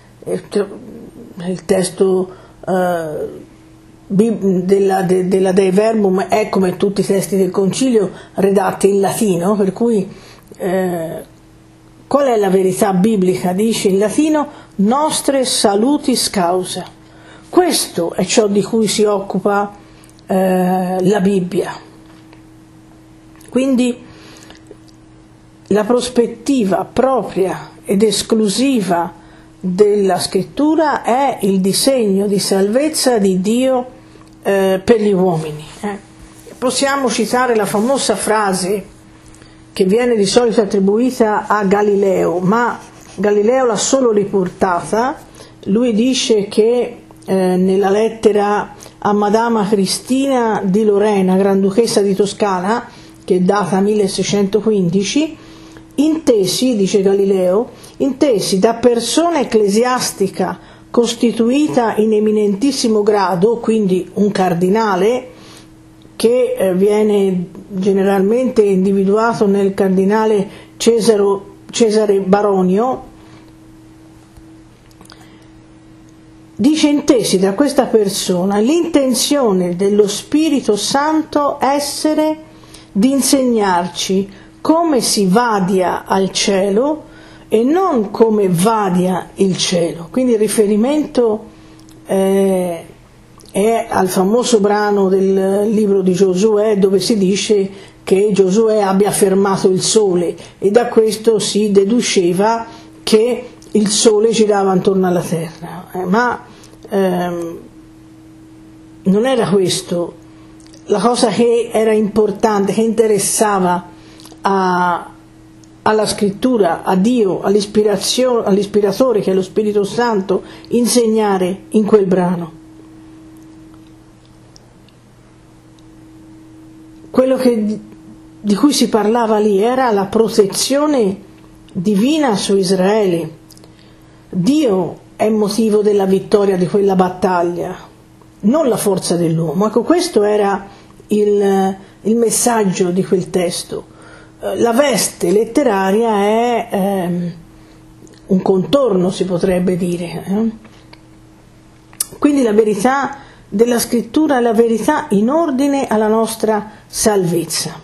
A: il testo eh, della, de, della Dei Verbum è, come tutti i testi del Concilio, redatti in latino, per cui eh, Qual è la verità biblica? Dice in latino nostre salutis causa. Questo è ciò di cui si occupa eh, la Bibbia. Quindi la prospettiva propria ed esclusiva della scrittura è il disegno di salvezza di Dio eh, per gli uomini. Eh. Possiamo citare la famosa frase che viene di solito attribuita a Galileo, ma Galileo l'ha solo riportata. Lui dice che eh, nella lettera a Madama Cristina di Lorena, Granduchessa di Toscana, che è data milleseicentoquindici, intesi, dice Galileo, intesi da persona ecclesiastica costituita in eminentissimo grado, quindi un cardinale, che eh, viene generalmente individuato nel cardinale Cesaro, Cesare Baronio, dice intesi da questa persona l'intenzione dello Spirito Santo essere di insegnarci come si vadia al cielo e non come vadia il cielo. Quindi il riferimento eh, è al famoso brano del libro di Giosuè, dove si dice che Giosuè abbia fermato il sole, e da questo si deduceva che il sole girava intorno alla terra. Eh, ma ehm, non era questo la cosa che era importante, che interessava a, alla scrittura, a Dio, all'ispirazione, all'ispiratore che è lo Spirito Santo, insegnare in quel brano. Quello che, di cui si parlava lì era la protezione divina su Israele. Dio è motivo della vittoria di quella battaglia, non la forza dell'uomo. Ecco, questo era il, il messaggio di quel testo. La veste letteraria è ehm, un contorno, si potrebbe dire. Eh? Quindi la verità della scrittura è la verità in ordine alla nostra salvezza.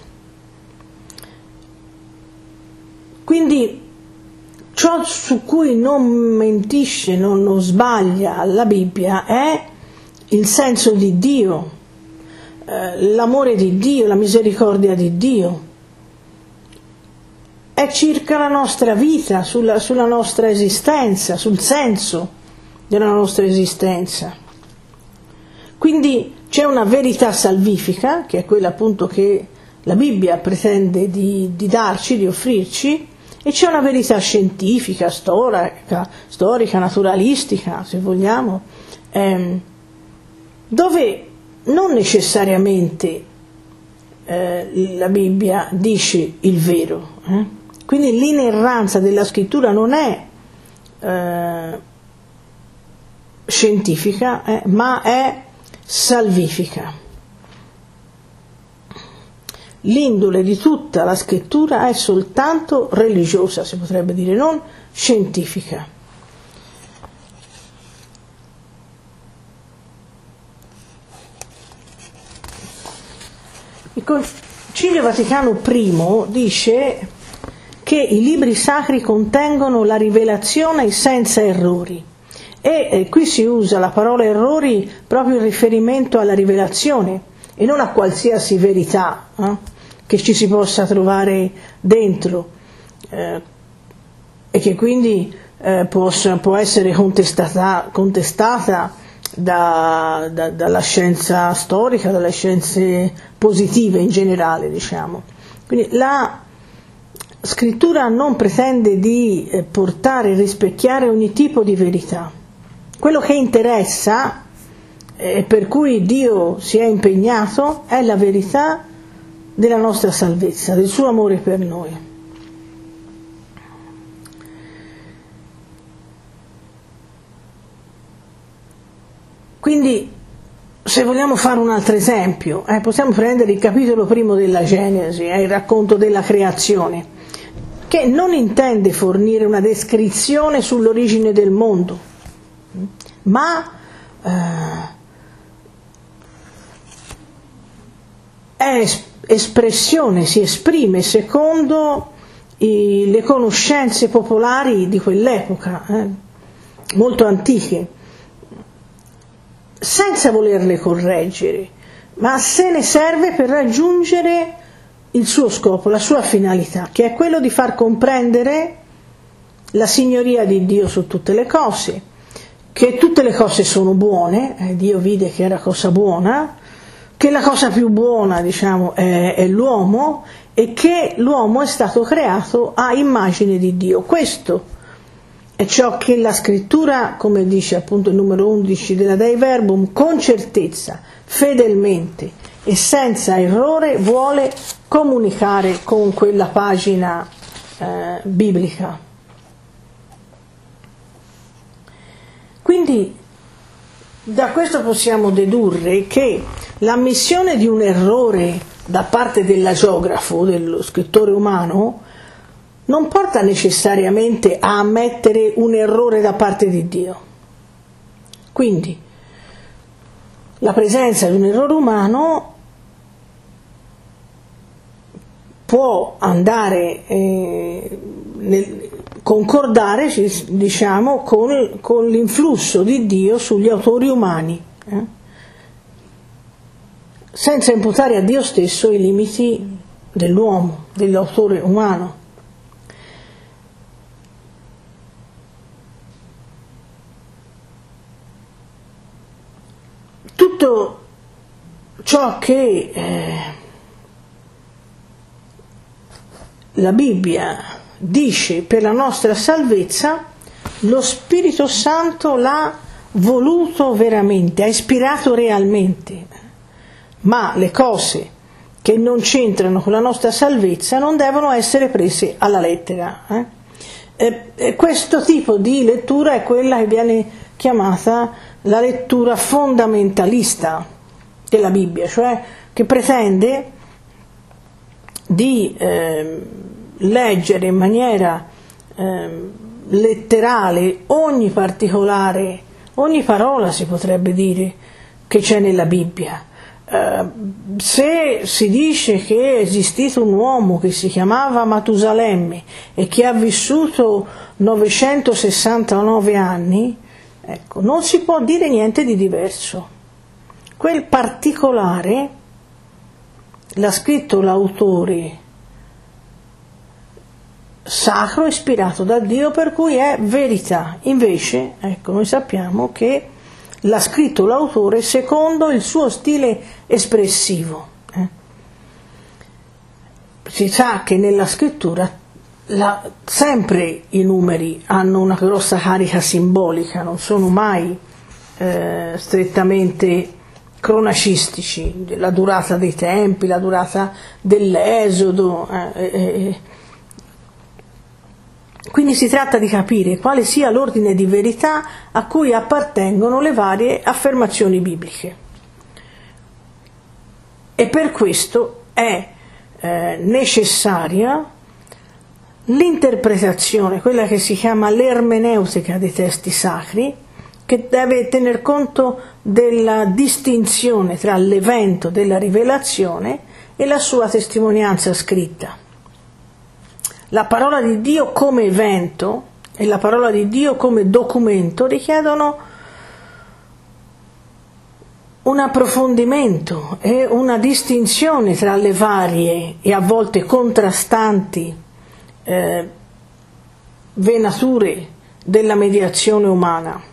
A: Quindi ciò su cui non mentisce, non, non sbaglia la Bibbia è il senso di Dio, eh, l'amore di Dio, la misericordia di Dio. È circa la nostra vita, sulla, sulla nostra esistenza, sul senso della nostra esistenza. Quindi c'è una verità salvifica, che è quella appunto che la Bibbia pretende di, di darci, di offrirci, e c'è una verità scientifica, storica, storica, naturalistica, se vogliamo, ehm, dove non necessariamente eh, la Bibbia dice il vero. Eh? Quindi l'inerranza della scrittura non è eh, scientifica, eh, ma è salvifica. L'indole di tutta la scrittura è soltanto religiosa, si potrebbe dire, non scientifica. Il Concilio Vaticano I dice che i libri sacri contengono la rivelazione senza errori, e eh, qui si usa la parola errori proprio in riferimento alla rivelazione e non a qualsiasi verità eh, che ci si possa trovare dentro eh, e che quindi eh, possa, può essere contestata, contestata da, da, dalla scienza storica, dalle scienze positive in generale, diciamo. Quindi la scrittura non pretende di eh, portare e rispecchiare ogni tipo di verità. Quello che interessa e per cui Dio si è impegnato è la verità della nostra salvezza, del suo amore per noi. Quindi, se vogliamo fare un altro esempio, eh, possiamo prendere il capitolo primo della Genesi, eh, il racconto della creazione, che non intende fornire una descrizione sull'origine del mondo, ma eh, è espressione, si esprime secondo i, le conoscenze popolari di quell'epoca, eh, molto antiche, senza volerle correggere, ma se ne serve per raggiungere il suo scopo, la sua finalità, che è quello di far comprendere la signoria di Dio su tutte le cose, che tutte le cose sono buone, eh, Dio vide che era cosa buona, che la cosa più buona, diciamo, è, è l'uomo, e che l'uomo è stato creato a immagine di Dio. Questo è ciò che la scrittura, come dice appunto il numero undici della Dei Verbum, con certezza, fedelmente e senza errore vuole comunicare con quella pagina eh, biblica. Quindi da questo possiamo dedurre che l'ammissione di un errore da parte dell'agiografo, dello scrittore umano, non porta necessariamente a ammettere un errore da parte di Dio. Quindi la presenza di un errore umano può andare eh, nel, concordare, diciamo, con, con l'influsso di Dio sugli autori umani, eh? senza imputare a Dio stesso i limiti dell'uomo, dell'autore umano. Tutto ciò che eh, la Bibbia dice per la nostra salvezza, lo Spirito Santo l'ha voluto veramente, ha ispirato realmente, ma le cose che non c'entrano con la nostra salvezza non devono essere prese alla lettera. Eh? E, e questo tipo di lettura è quella che viene chiamata la lettura fondamentalista della Bibbia, cioè che pretende di eh, leggere in maniera eh, letterale ogni particolare, ogni parola, si potrebbe dire, che c'è nella Bibbia. Eh, se si dice che è esistito un uomo che si chiamava Matusalemme e che ha vissuto novecentosessantanove anni, ecco, non si può dire niente di diverso. Quel particolare l'ha scritto l'autore sacro, ispirato da Dio, per cui è verità. Invece, ecco, noi sappiamo che l'ha scritto l'autore secondo il suo stile espressivo. Eh? Si sa che nella scrittura la, sempre i numeri hanno una grossa carica simbolica, non sono mai eh, strettamente cronacistici, la durata dei tempi, la durata dell'esodo. Eh, eh, Quindi si tratta di capire quale sia l'ordine di verità a cui appartengono le varie affermazioni bibliche. E per questo è eh, necessaria l'interpretazione, quella che si chiama l'ermeneutica dei testi sacri, che deve tener conto della distinzione tra l'evento della rivelazione e la sua testimonianza scritta. La parola di Dio come evento e la parola di Dio come documento richiedono un approfondimento e una distinzione tra le varie e a volte contrastanti eh, venature della mediazione umana.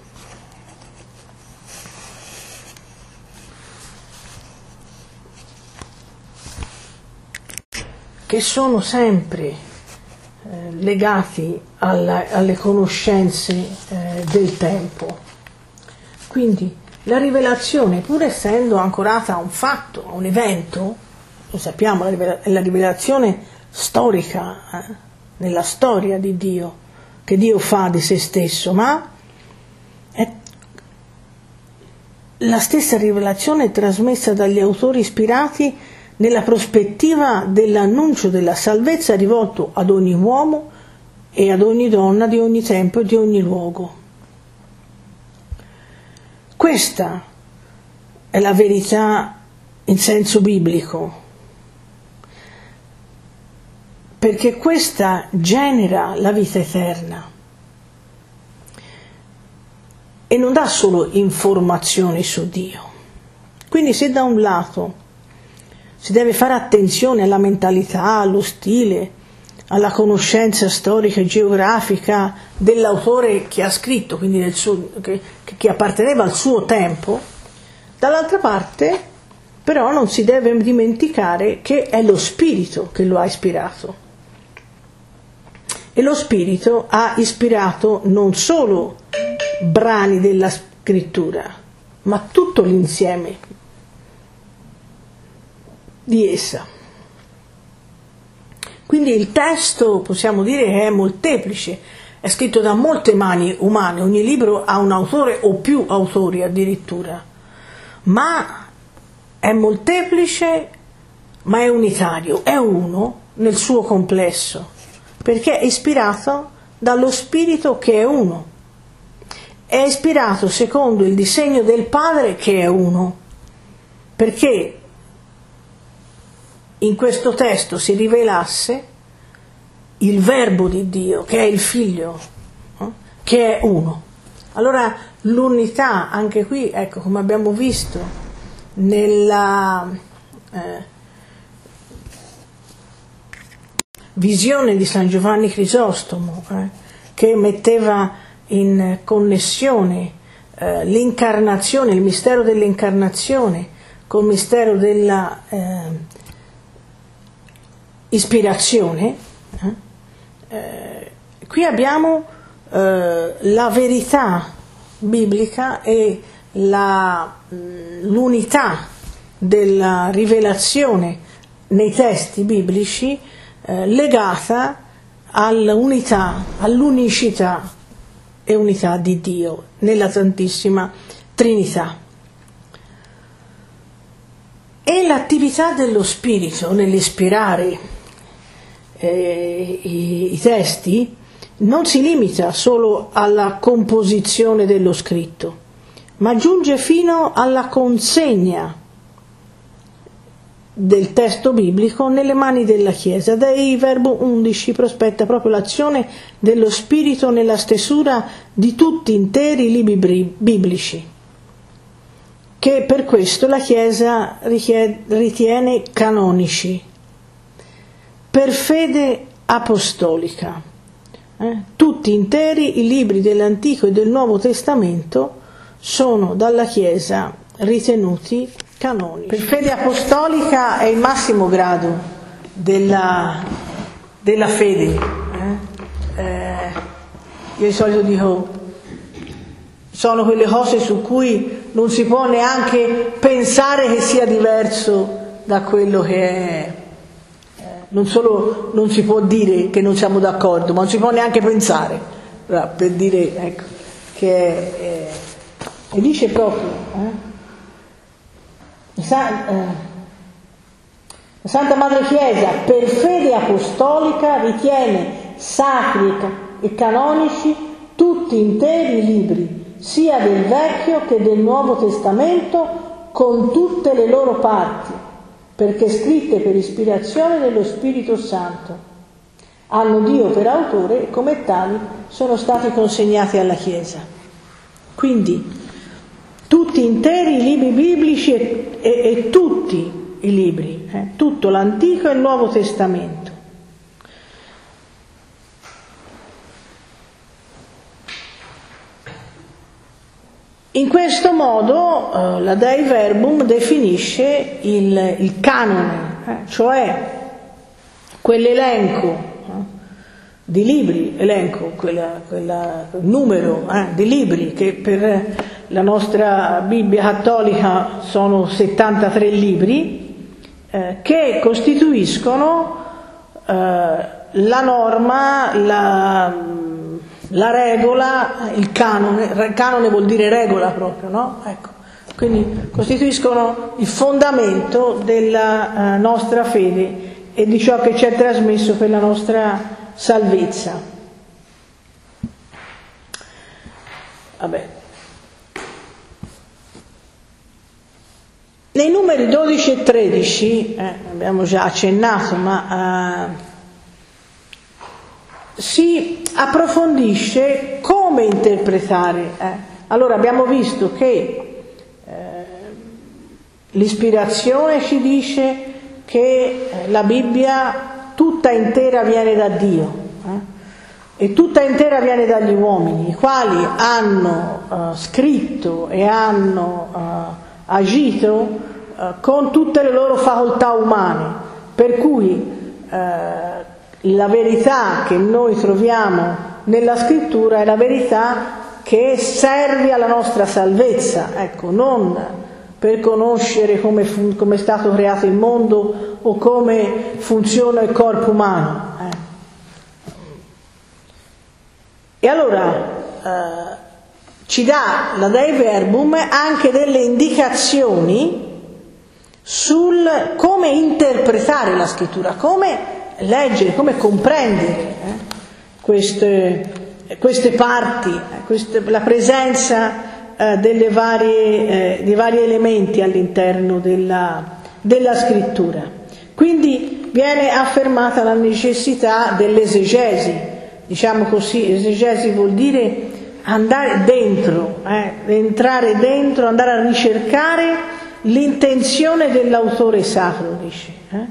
A: Che sono sempre legati alla, alle conoscenze eh, del tempo. Quindi la rivelazione, pur essendo ancorata a un fatto, a un evento, lo sappiamo, la, rivela- la rivelazione storica, eh, nella storia di Dio, che Dio fa di se stesso, ma è la stessa rivelazione trasmessa dagli autori ispirati nella prospettiva dell'annuncio della salvezza rivolto ad ogni uomo e ad ogni donna di ogni tempo e di ogni luogo. Questa è la verità in senso biblico, perché questa genera la vita eterna e non dà solo informazioni su Dio. Quindi se da un lato si deve fare attenzione alla mentalità, allo stile, alla conoscenza storica e geografica dell'autore che ha scritto, quindi del suo, che, che apparteneva al suo tempo, dall'altra parte però non si deve dimenticare che è lo Spirito che lo ha ispirato. E lo Spirito ha ispirato non solo brani della scrittura, ma tutto l'insieme di essa. Quindi il testo possiamo dire che è molteplice, è scritto da molte mani umane, ogni libro ha un autore o più autori addirittura, ma è molteplice, ma è unitario, è uno nel suo complesso, perché è ispirato dallo Spirito che è uno, è ispirato secondo il disegno del Padre che è uno, perché in questo testo si rivelasse il Verbo di Dio, che è il Figlio, eh? che è uno. Allora l'unità, anche qui, ecco, come abbiamo visto nella eh, visione di San Giovanni Crisostomo, eh, che metteva in connessione eh, l'incarnazione, il mistero dell'incarnazione col mistero della eh, ispirazione, eh? Eh, qui abbiamo eh, la verità biblica e la, l'unità della rivelazione nei testi biblici eh, legata all'unità, all'unicità e unità di Dio nella Santissima Trinità. E l'attività dello Spirito nell'ispirare eh, i, i testi non si limita solo alla composizione dello scritto, ma giunge fino alla consegna del testo biblico nelle mani della Chiesa. Dei Verbo undici prospetta proprio l'azione dello Spirito nella stesura di tutti interi i libri biblici, che per questo la Chiesa ritiene canonici, per fede apostolica. Eh? Tutti interi i libri dell'Antico e del Nuovo Testamento sono dalla Chiesa ritenuti canonici. Per fede apostolica è il massimo grado della, della fede. Eh? Eh, io di solito dico, sono quelle cose su cui non si può neanche pensare che sia diverso da quello che è. Non solo non si può dire che non siamo d'accordo, ma non si può neanche pensare, per dire, ecco, che è, è, e dice proprio eh, Sa, eh, la Santa Madre Chiesa per fede apostolica ritiene sacri e canonici tutti interi i libri, sia del Vecchio che del Nuovo Testamento, con tutte le loro parti, perché scritte per ispirazione dello Spirito Santo, hanno Dio per autore e come tali sono stati consegnati alla Chiesa. Quindi tutti interi i libri biblici e, e, e tutti i libri, eh, tutto l'Antico e il Nuovo Testamento. In questo modo eh, la Dei Verbum definisce il, il canone, eh, cioè quell'elenco eh, di libri, elenco, quella, quella, quel numero eh, di libri che per la nostra Bibbia cattolica sono settantatré libri, eh, che costituiscono eh, la norma, la... la regola, il canone, canone vuol dire regola proprio, no? Ecco, quindi costituiscono il fondamento della uh, nostra fede e di ciò che ci è trasmesso per la nostra salvezza. Vabbè. Nei numeri dodici e tredici, eh, abbiamo già accennato, ma uh, si approfondisce come interpretare. Eh. Allora abbiamo visto che eh, l'ispirazione ci dice che la Bibbia tutta intera viene da Dio eh, e tutta intera viene dagli uomini, i quali hanno uh, scritto e hanno uh, agito uh, con tutte le loro facoltà umane, per cui uh, la verità che noi troviamo nella scrittura è la verità che serve alla nostra salvezza, ecco, non per conoscere come, fun- come è stato creato il mondo o come funziona il corpo umano. Eh. E allora eh, ci dà la Dei Verbum anche delle indicazioni sul come interpretare la scrittura, come leggere, come comprendere eh, queste, queste parti, eh, queste, la presenza eh, delle varie, eh, dei vari elementi all'interno della, della scrittura. Quindi viene affermata la necessità dell'esegesi, diciamo così. Esegesi vuol dire andare dentro, eh, entrare dentro, andare a ricercare l'intenzione dell'autore sacro, dice. Eh?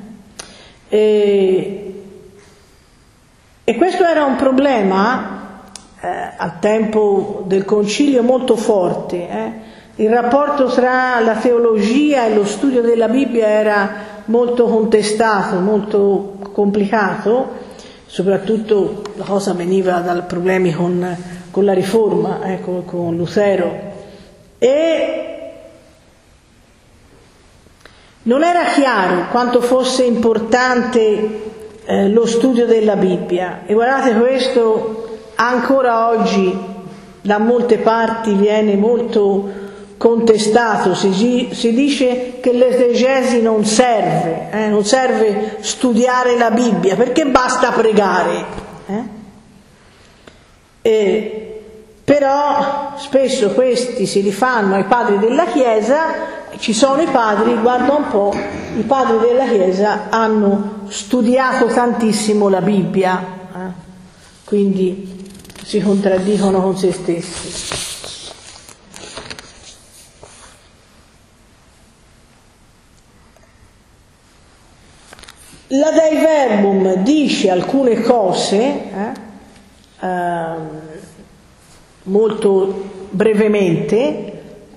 A: E, e questo era un problema eh, al tempo del concilio molto forte. Eh? Il rapporto tra la teologia e lo studio della Bibbia era molto contestato, molto complicato, soprattutto la cosa veniva dai problemi con, con la Riforma, eh, con, con Lutero. E non era chiaro quanto fosse importante eh, lo studio della Bibbia, e guardate, questo ancora oggi da molte parti viene molto contestato. Si, si dice che l'esegesi non serve, eh, non serve studiare la Bibbia perché basta pregare. Eh? E, però spesso questi si rifanno ai padri della Chiesa. Ci sono i padri, guarda un po', i padri della Chiesa hanno studiato tantissimo la Bibbia, eh? Quindi si contraddicono con se stessi. La Dei Verbum dice alcune cose, eh? Eh, molto brevemente.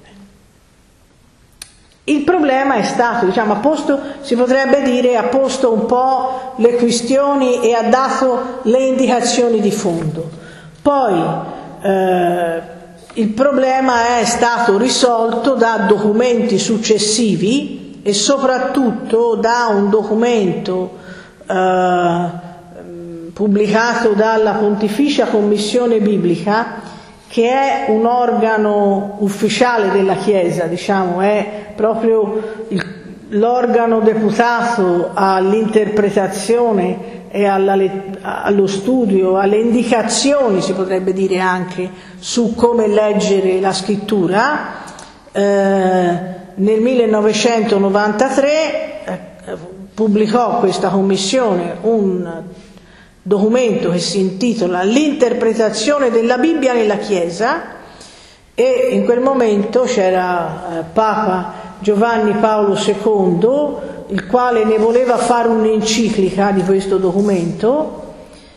A: Il problema è stato, diciamo, ha posto, si potrebbe dire, ha posto un po' le questioni e ha dato le indicazioni di fondo. Poi eh, il problema è stato risolto da documenti successivi e soprattutto da un documento eh, pubblicato dalla Pontificia Commissione Biblica, che è un organo ufficiale della Chiesa, diciamo, è proprio il, l'organo deputato all'interpretazione e alla, allo studio, alle indicazioni, si potrebbe dire anche, su come leggere la scrittura. Eh, nel millenovecentonovantatré eh, pubblicò questa commissione un documento che si intitola L'interpretazione della Bibbia nella Chiesa, e in quel momento c'era eh, Papa Giovanni Paolo secondo, il quale ne voleva fare un'enciclica di questo documento,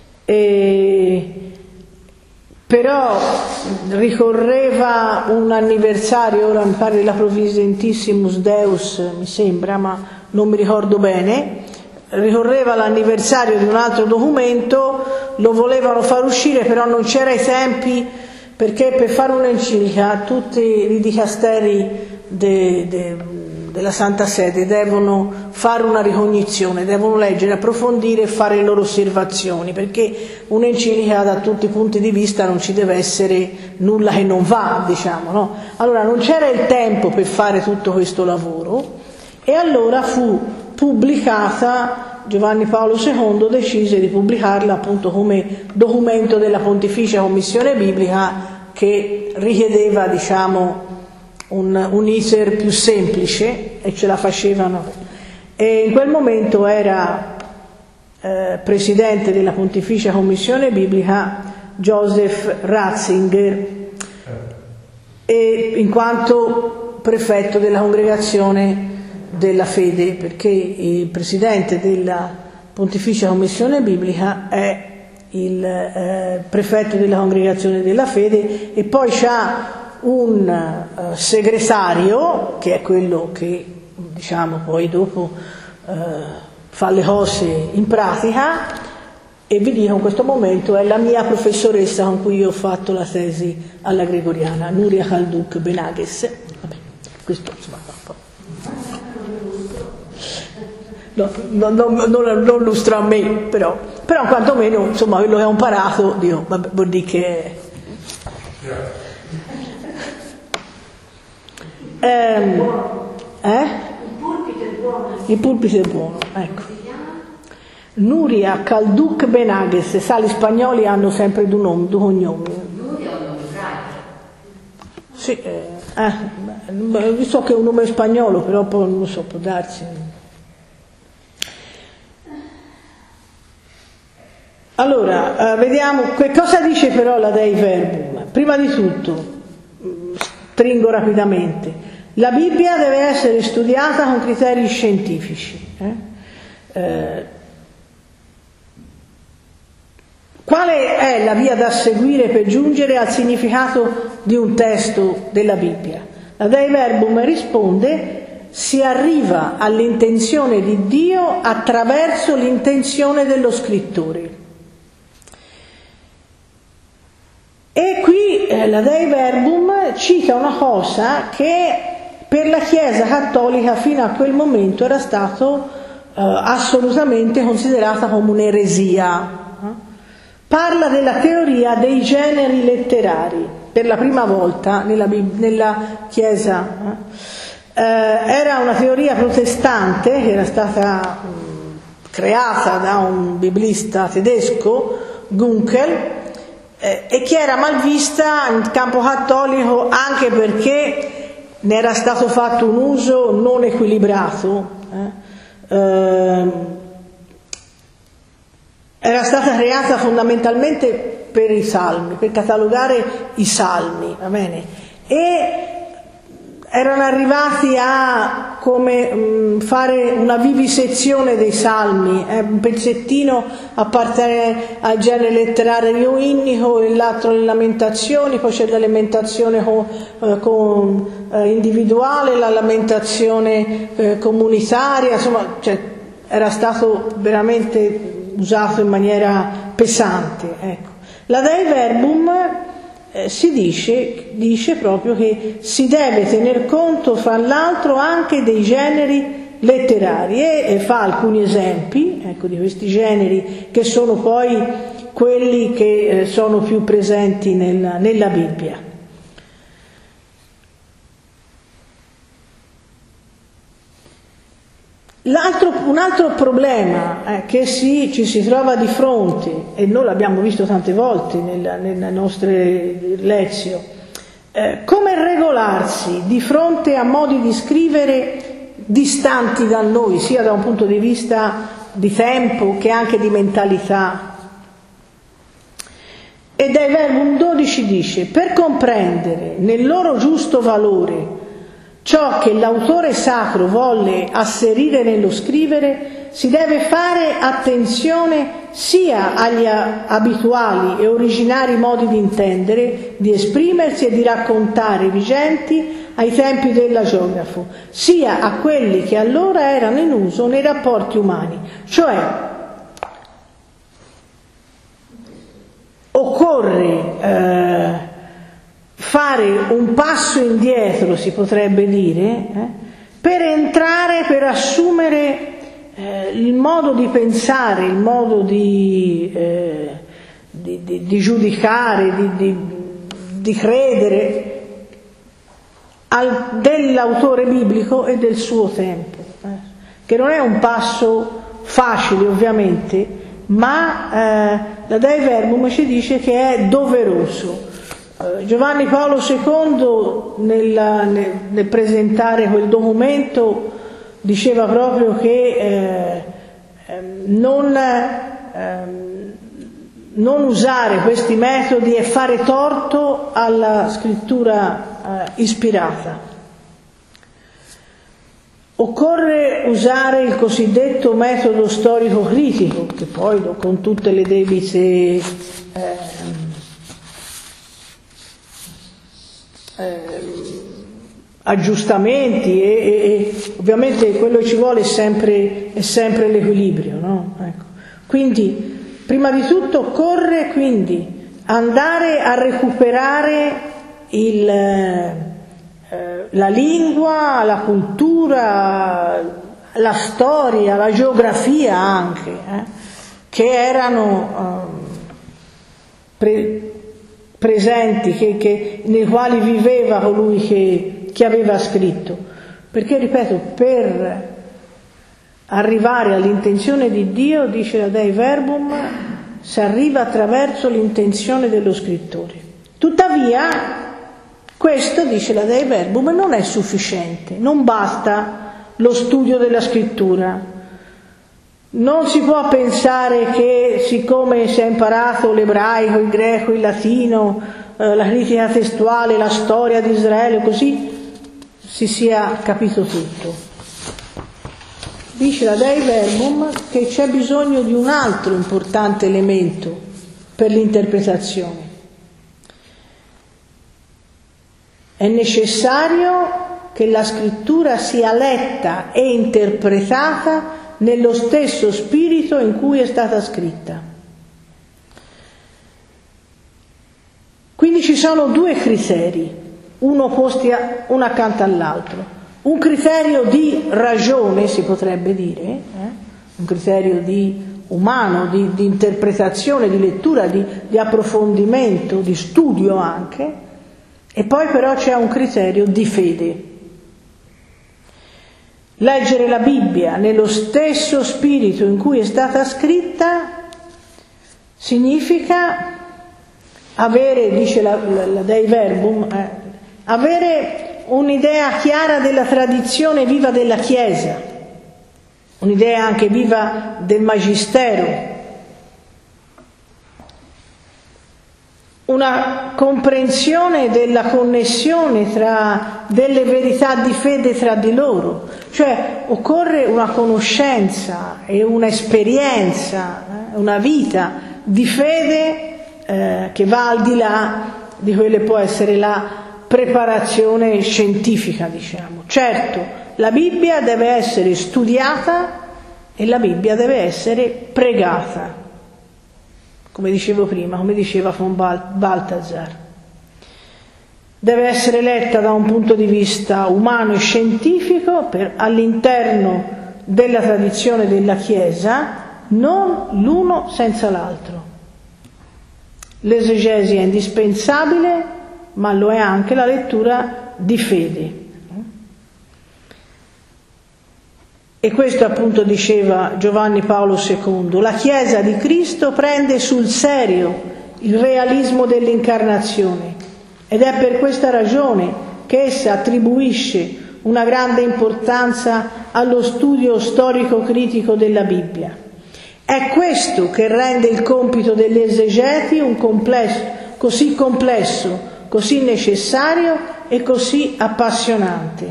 A: e però ricorreva un anniversario, ora mi pare della Providentissimus Deus, mi sembra, ma non mi ricordo bene, ricorreva l'anniversario di un altro documento, lo volevano far uscire, però non c'era i tempi, perché per fare un'enciclica tutti i dicasteri de, de, della Santa Sede devono fare una ricognizione, devono leggere, approfondire e fare le loro osservazioni, perché un'enciclica da tutti i punti di vista non ci deve essere nulla che non va, diciamo, no? Allora non c'era il tempo per fare tutto questo lavoro, e allora fu pubblicata, Giovanni Paolo secondo decise di pubblicarla appunto come documento della Pontificia Commissione Biblica, che richiedeva, diciamo, un, un iter più semplice, e ce la facevano. E in quel momento era eh, presidente della Pontificia Commissione Biblica Joseph Ratzinger, e in quanto prefetto della Congregazione della Fede, perché il presidente della Pontificia Commissione Biblica è il eh, prefetto della Congregazione della Fede, e poi c'ha un eh, segretario che è quello che, diciamo, poi dopo eh, fa le cose in pratica, e vi dico in questo momento è la mia professoressa con cui io ho fatto la tesi alla Gregoriana, Nuria Kalduk Benaghes. Vabbè, questo insomma no, no, no, no, non, non lustra a me, però, però quantomeno insomma quello che ho imparato, Dio, vabbè, vuol dire che ehm, eh? il pulpito è buono, il pulpito è buono, ecco. Nuria Kalduk Benaghes, sa, gli spagnoli hanno sempre due nomi, due cognomi. Nuria è un nome ebraico? Sì, eh, eh, so che è un nome spagnolo, però poi non lo so, può darsi. Allora, eh, vediamo che cosa dice però la Dei Verbum. Prima di tutto, stringo rapidamente, la Bibbia deve essere studiata con criteri scientifici. Eh? Eh, Quale è la via da seguire per giungere al significato di un testo della Bibbia? La Dei Verbum risponde: si arriva all'intenzione di Dio attraverso l'intenzione dello scrittore. E qui eh, la Dei Verbum cita una cosa che per la Chiesa cattolica fino a quel momento era stato eh, assolutamente considerata come un'eresia. Parla della teoria dei generi letterari, per la prima volta nella, nella Chiesa. Eh, era una teoria protestante che era stata mh, creata da un biblista tedesco, Gunkel, eh, e che era mal vista in campo cattolico anche perché ne era stato fatto un uso non equilibrato. Eh. Eh, Era stata creata fondamentalmente per i salmi, per catalogare i salmi, va bene? E erano arrivati a come mh, fare una vivisezione dei salmi, eh, un pezzettino appartiene al genere letterario innico e l'altro le lamentazioni, poi c'è la lamentazione con, eh, con, eh, individuale, la lamentazione eh, comunitaria, insomma, cioè, era stato veramente usato in maniera pesante. Ecco. La Dei Verbum eh, si dice, dice proprio che si deve tener conto fra l'altro anche dei generi letterari e, e fa alcuni esempi, ecco, di questi generi che sono poi quelli che eh, sono più presenti nel, nella Bibbia. L'altro, un altro problema eh, che si, ci si trova di fronte, e noi l'abbiamo visto tante volte nella, nelle nostre lezioni, eh, come regolarsi di fronte a modi di scrivere distanti da noi, sia da un punto di vista di tempo che anche di mentalità. E Dei Verbum dodici dice: per comprendere nel loro giusto valore ciò che l'autore sacro volle asserire nello scrivere, si deve fare attenzione sia agli abituali e originari modi di intendere, di esprimersi e di raccontare vigenti ai tempi dell'agiografo, sia a quelli che allora erano in uso nei rapporti umani. Cioè, occorre eh, fare un passo indietro, si potrebbe dire, eh, per entrare, per assumere eh, il modo di pensare, il modo di, eh, di, di, di giudicare, di, di, di credere al, dell'autore biblico e del suo tempo, eh, che non è un passo facile ovviamente, ma eh, la Dei Verbum ci dice che è doveroso. Giovanni Paolo secondo nel, nel, nel presentare quel documento diceva proprio che eh, ehm, non, ehm, non usare questi metodi è fare torto alla scrittura eh, ispirata. Occorre usare il cosiddetto metodo storico-critico, che poi con tutte le debite eh, eh, aggiustamenti e, e, e ovviamente quello che ci vuole è sempre, è sempre l'equilibrio, no? Ecco. Quindi prima di tutto occorre quindi andare a recuperare il, eh, la lingua, la cultura, la storia, la geografia anche, eh, che erano eh, pre, presenti, che, che, nei quali viveva colui che, che aveva scritto. Perché, ripeto, per arrivare all'intenzione di Dio, dice la Dei Verbum, si arriva attraverso l'intenzione dello scrittore. Tuttavia, questo, dice la Dei Verbum, non è sufficiente, non basta lo studio della scrittura. Non si può pensare che, siccome si è imparato l'ebraico, il greco, il latino, eh, la critica testuale, la storia di Israele, così si sia capito tutto. Dice la Dei Verbum che c'è bisogno di un altro importante elemento per l'interpretazione. È necessario che la scrittura sia letta e interpretata nello stesso spirito in cui è stata scritta. Quindi ci sono due criteri, uno posti a, uno accanto all'altro. Un criterio di ragione, si potrebbe dire, eh? un criterio di umano, di, di interpretazione, di lettura, di, di approfondimento, di studio anche, e poi però c'è un criterio di fede. Leggere la Bibbia nello stesso spirito in cui è stata scritta significa avere, dice la, la, la Dei Verbum, eh, avere un'idea chiara della tradizione viva della Chiesa, un'idea anche viva del Magistero, una comprensione della connessione tra delle verità di fede tra di loro, cioè occorre una conoscenza e un'esperienza, eh, una vita di fede eh, che va al di là di quelle può essere la preparazione scientifica, diciamo. Certo, la Bibbia deve essere studiata e la Bibbia deve essere pregata, come dicevo prima, come diceva von Balthasar. Deve essere letta da un punto di vista umano e scientifico per, all'interno della tradizione della Chiesa, non l'uno senza l'altro. L'esegesi è indispensabile, ma lo è anche la lettura di fede. E questo appunto diceva Giovanni Paolo secondo, la Chiesa di Cristo prende sul serio il realismo dell'incarnazione ed è per questa ragione che essa attribuisce una grande importanza allo studio storico-critico della Bibbia. È questo che rende il compito degli esegeti un complesso, così complesso, così necessario e così appassionante.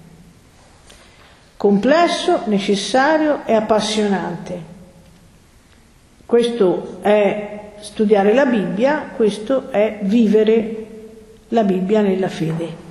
A: Complesso, necessario e appassionante. Questo è studiare la Bibbia, questo è vivere la Bibbia nella fede.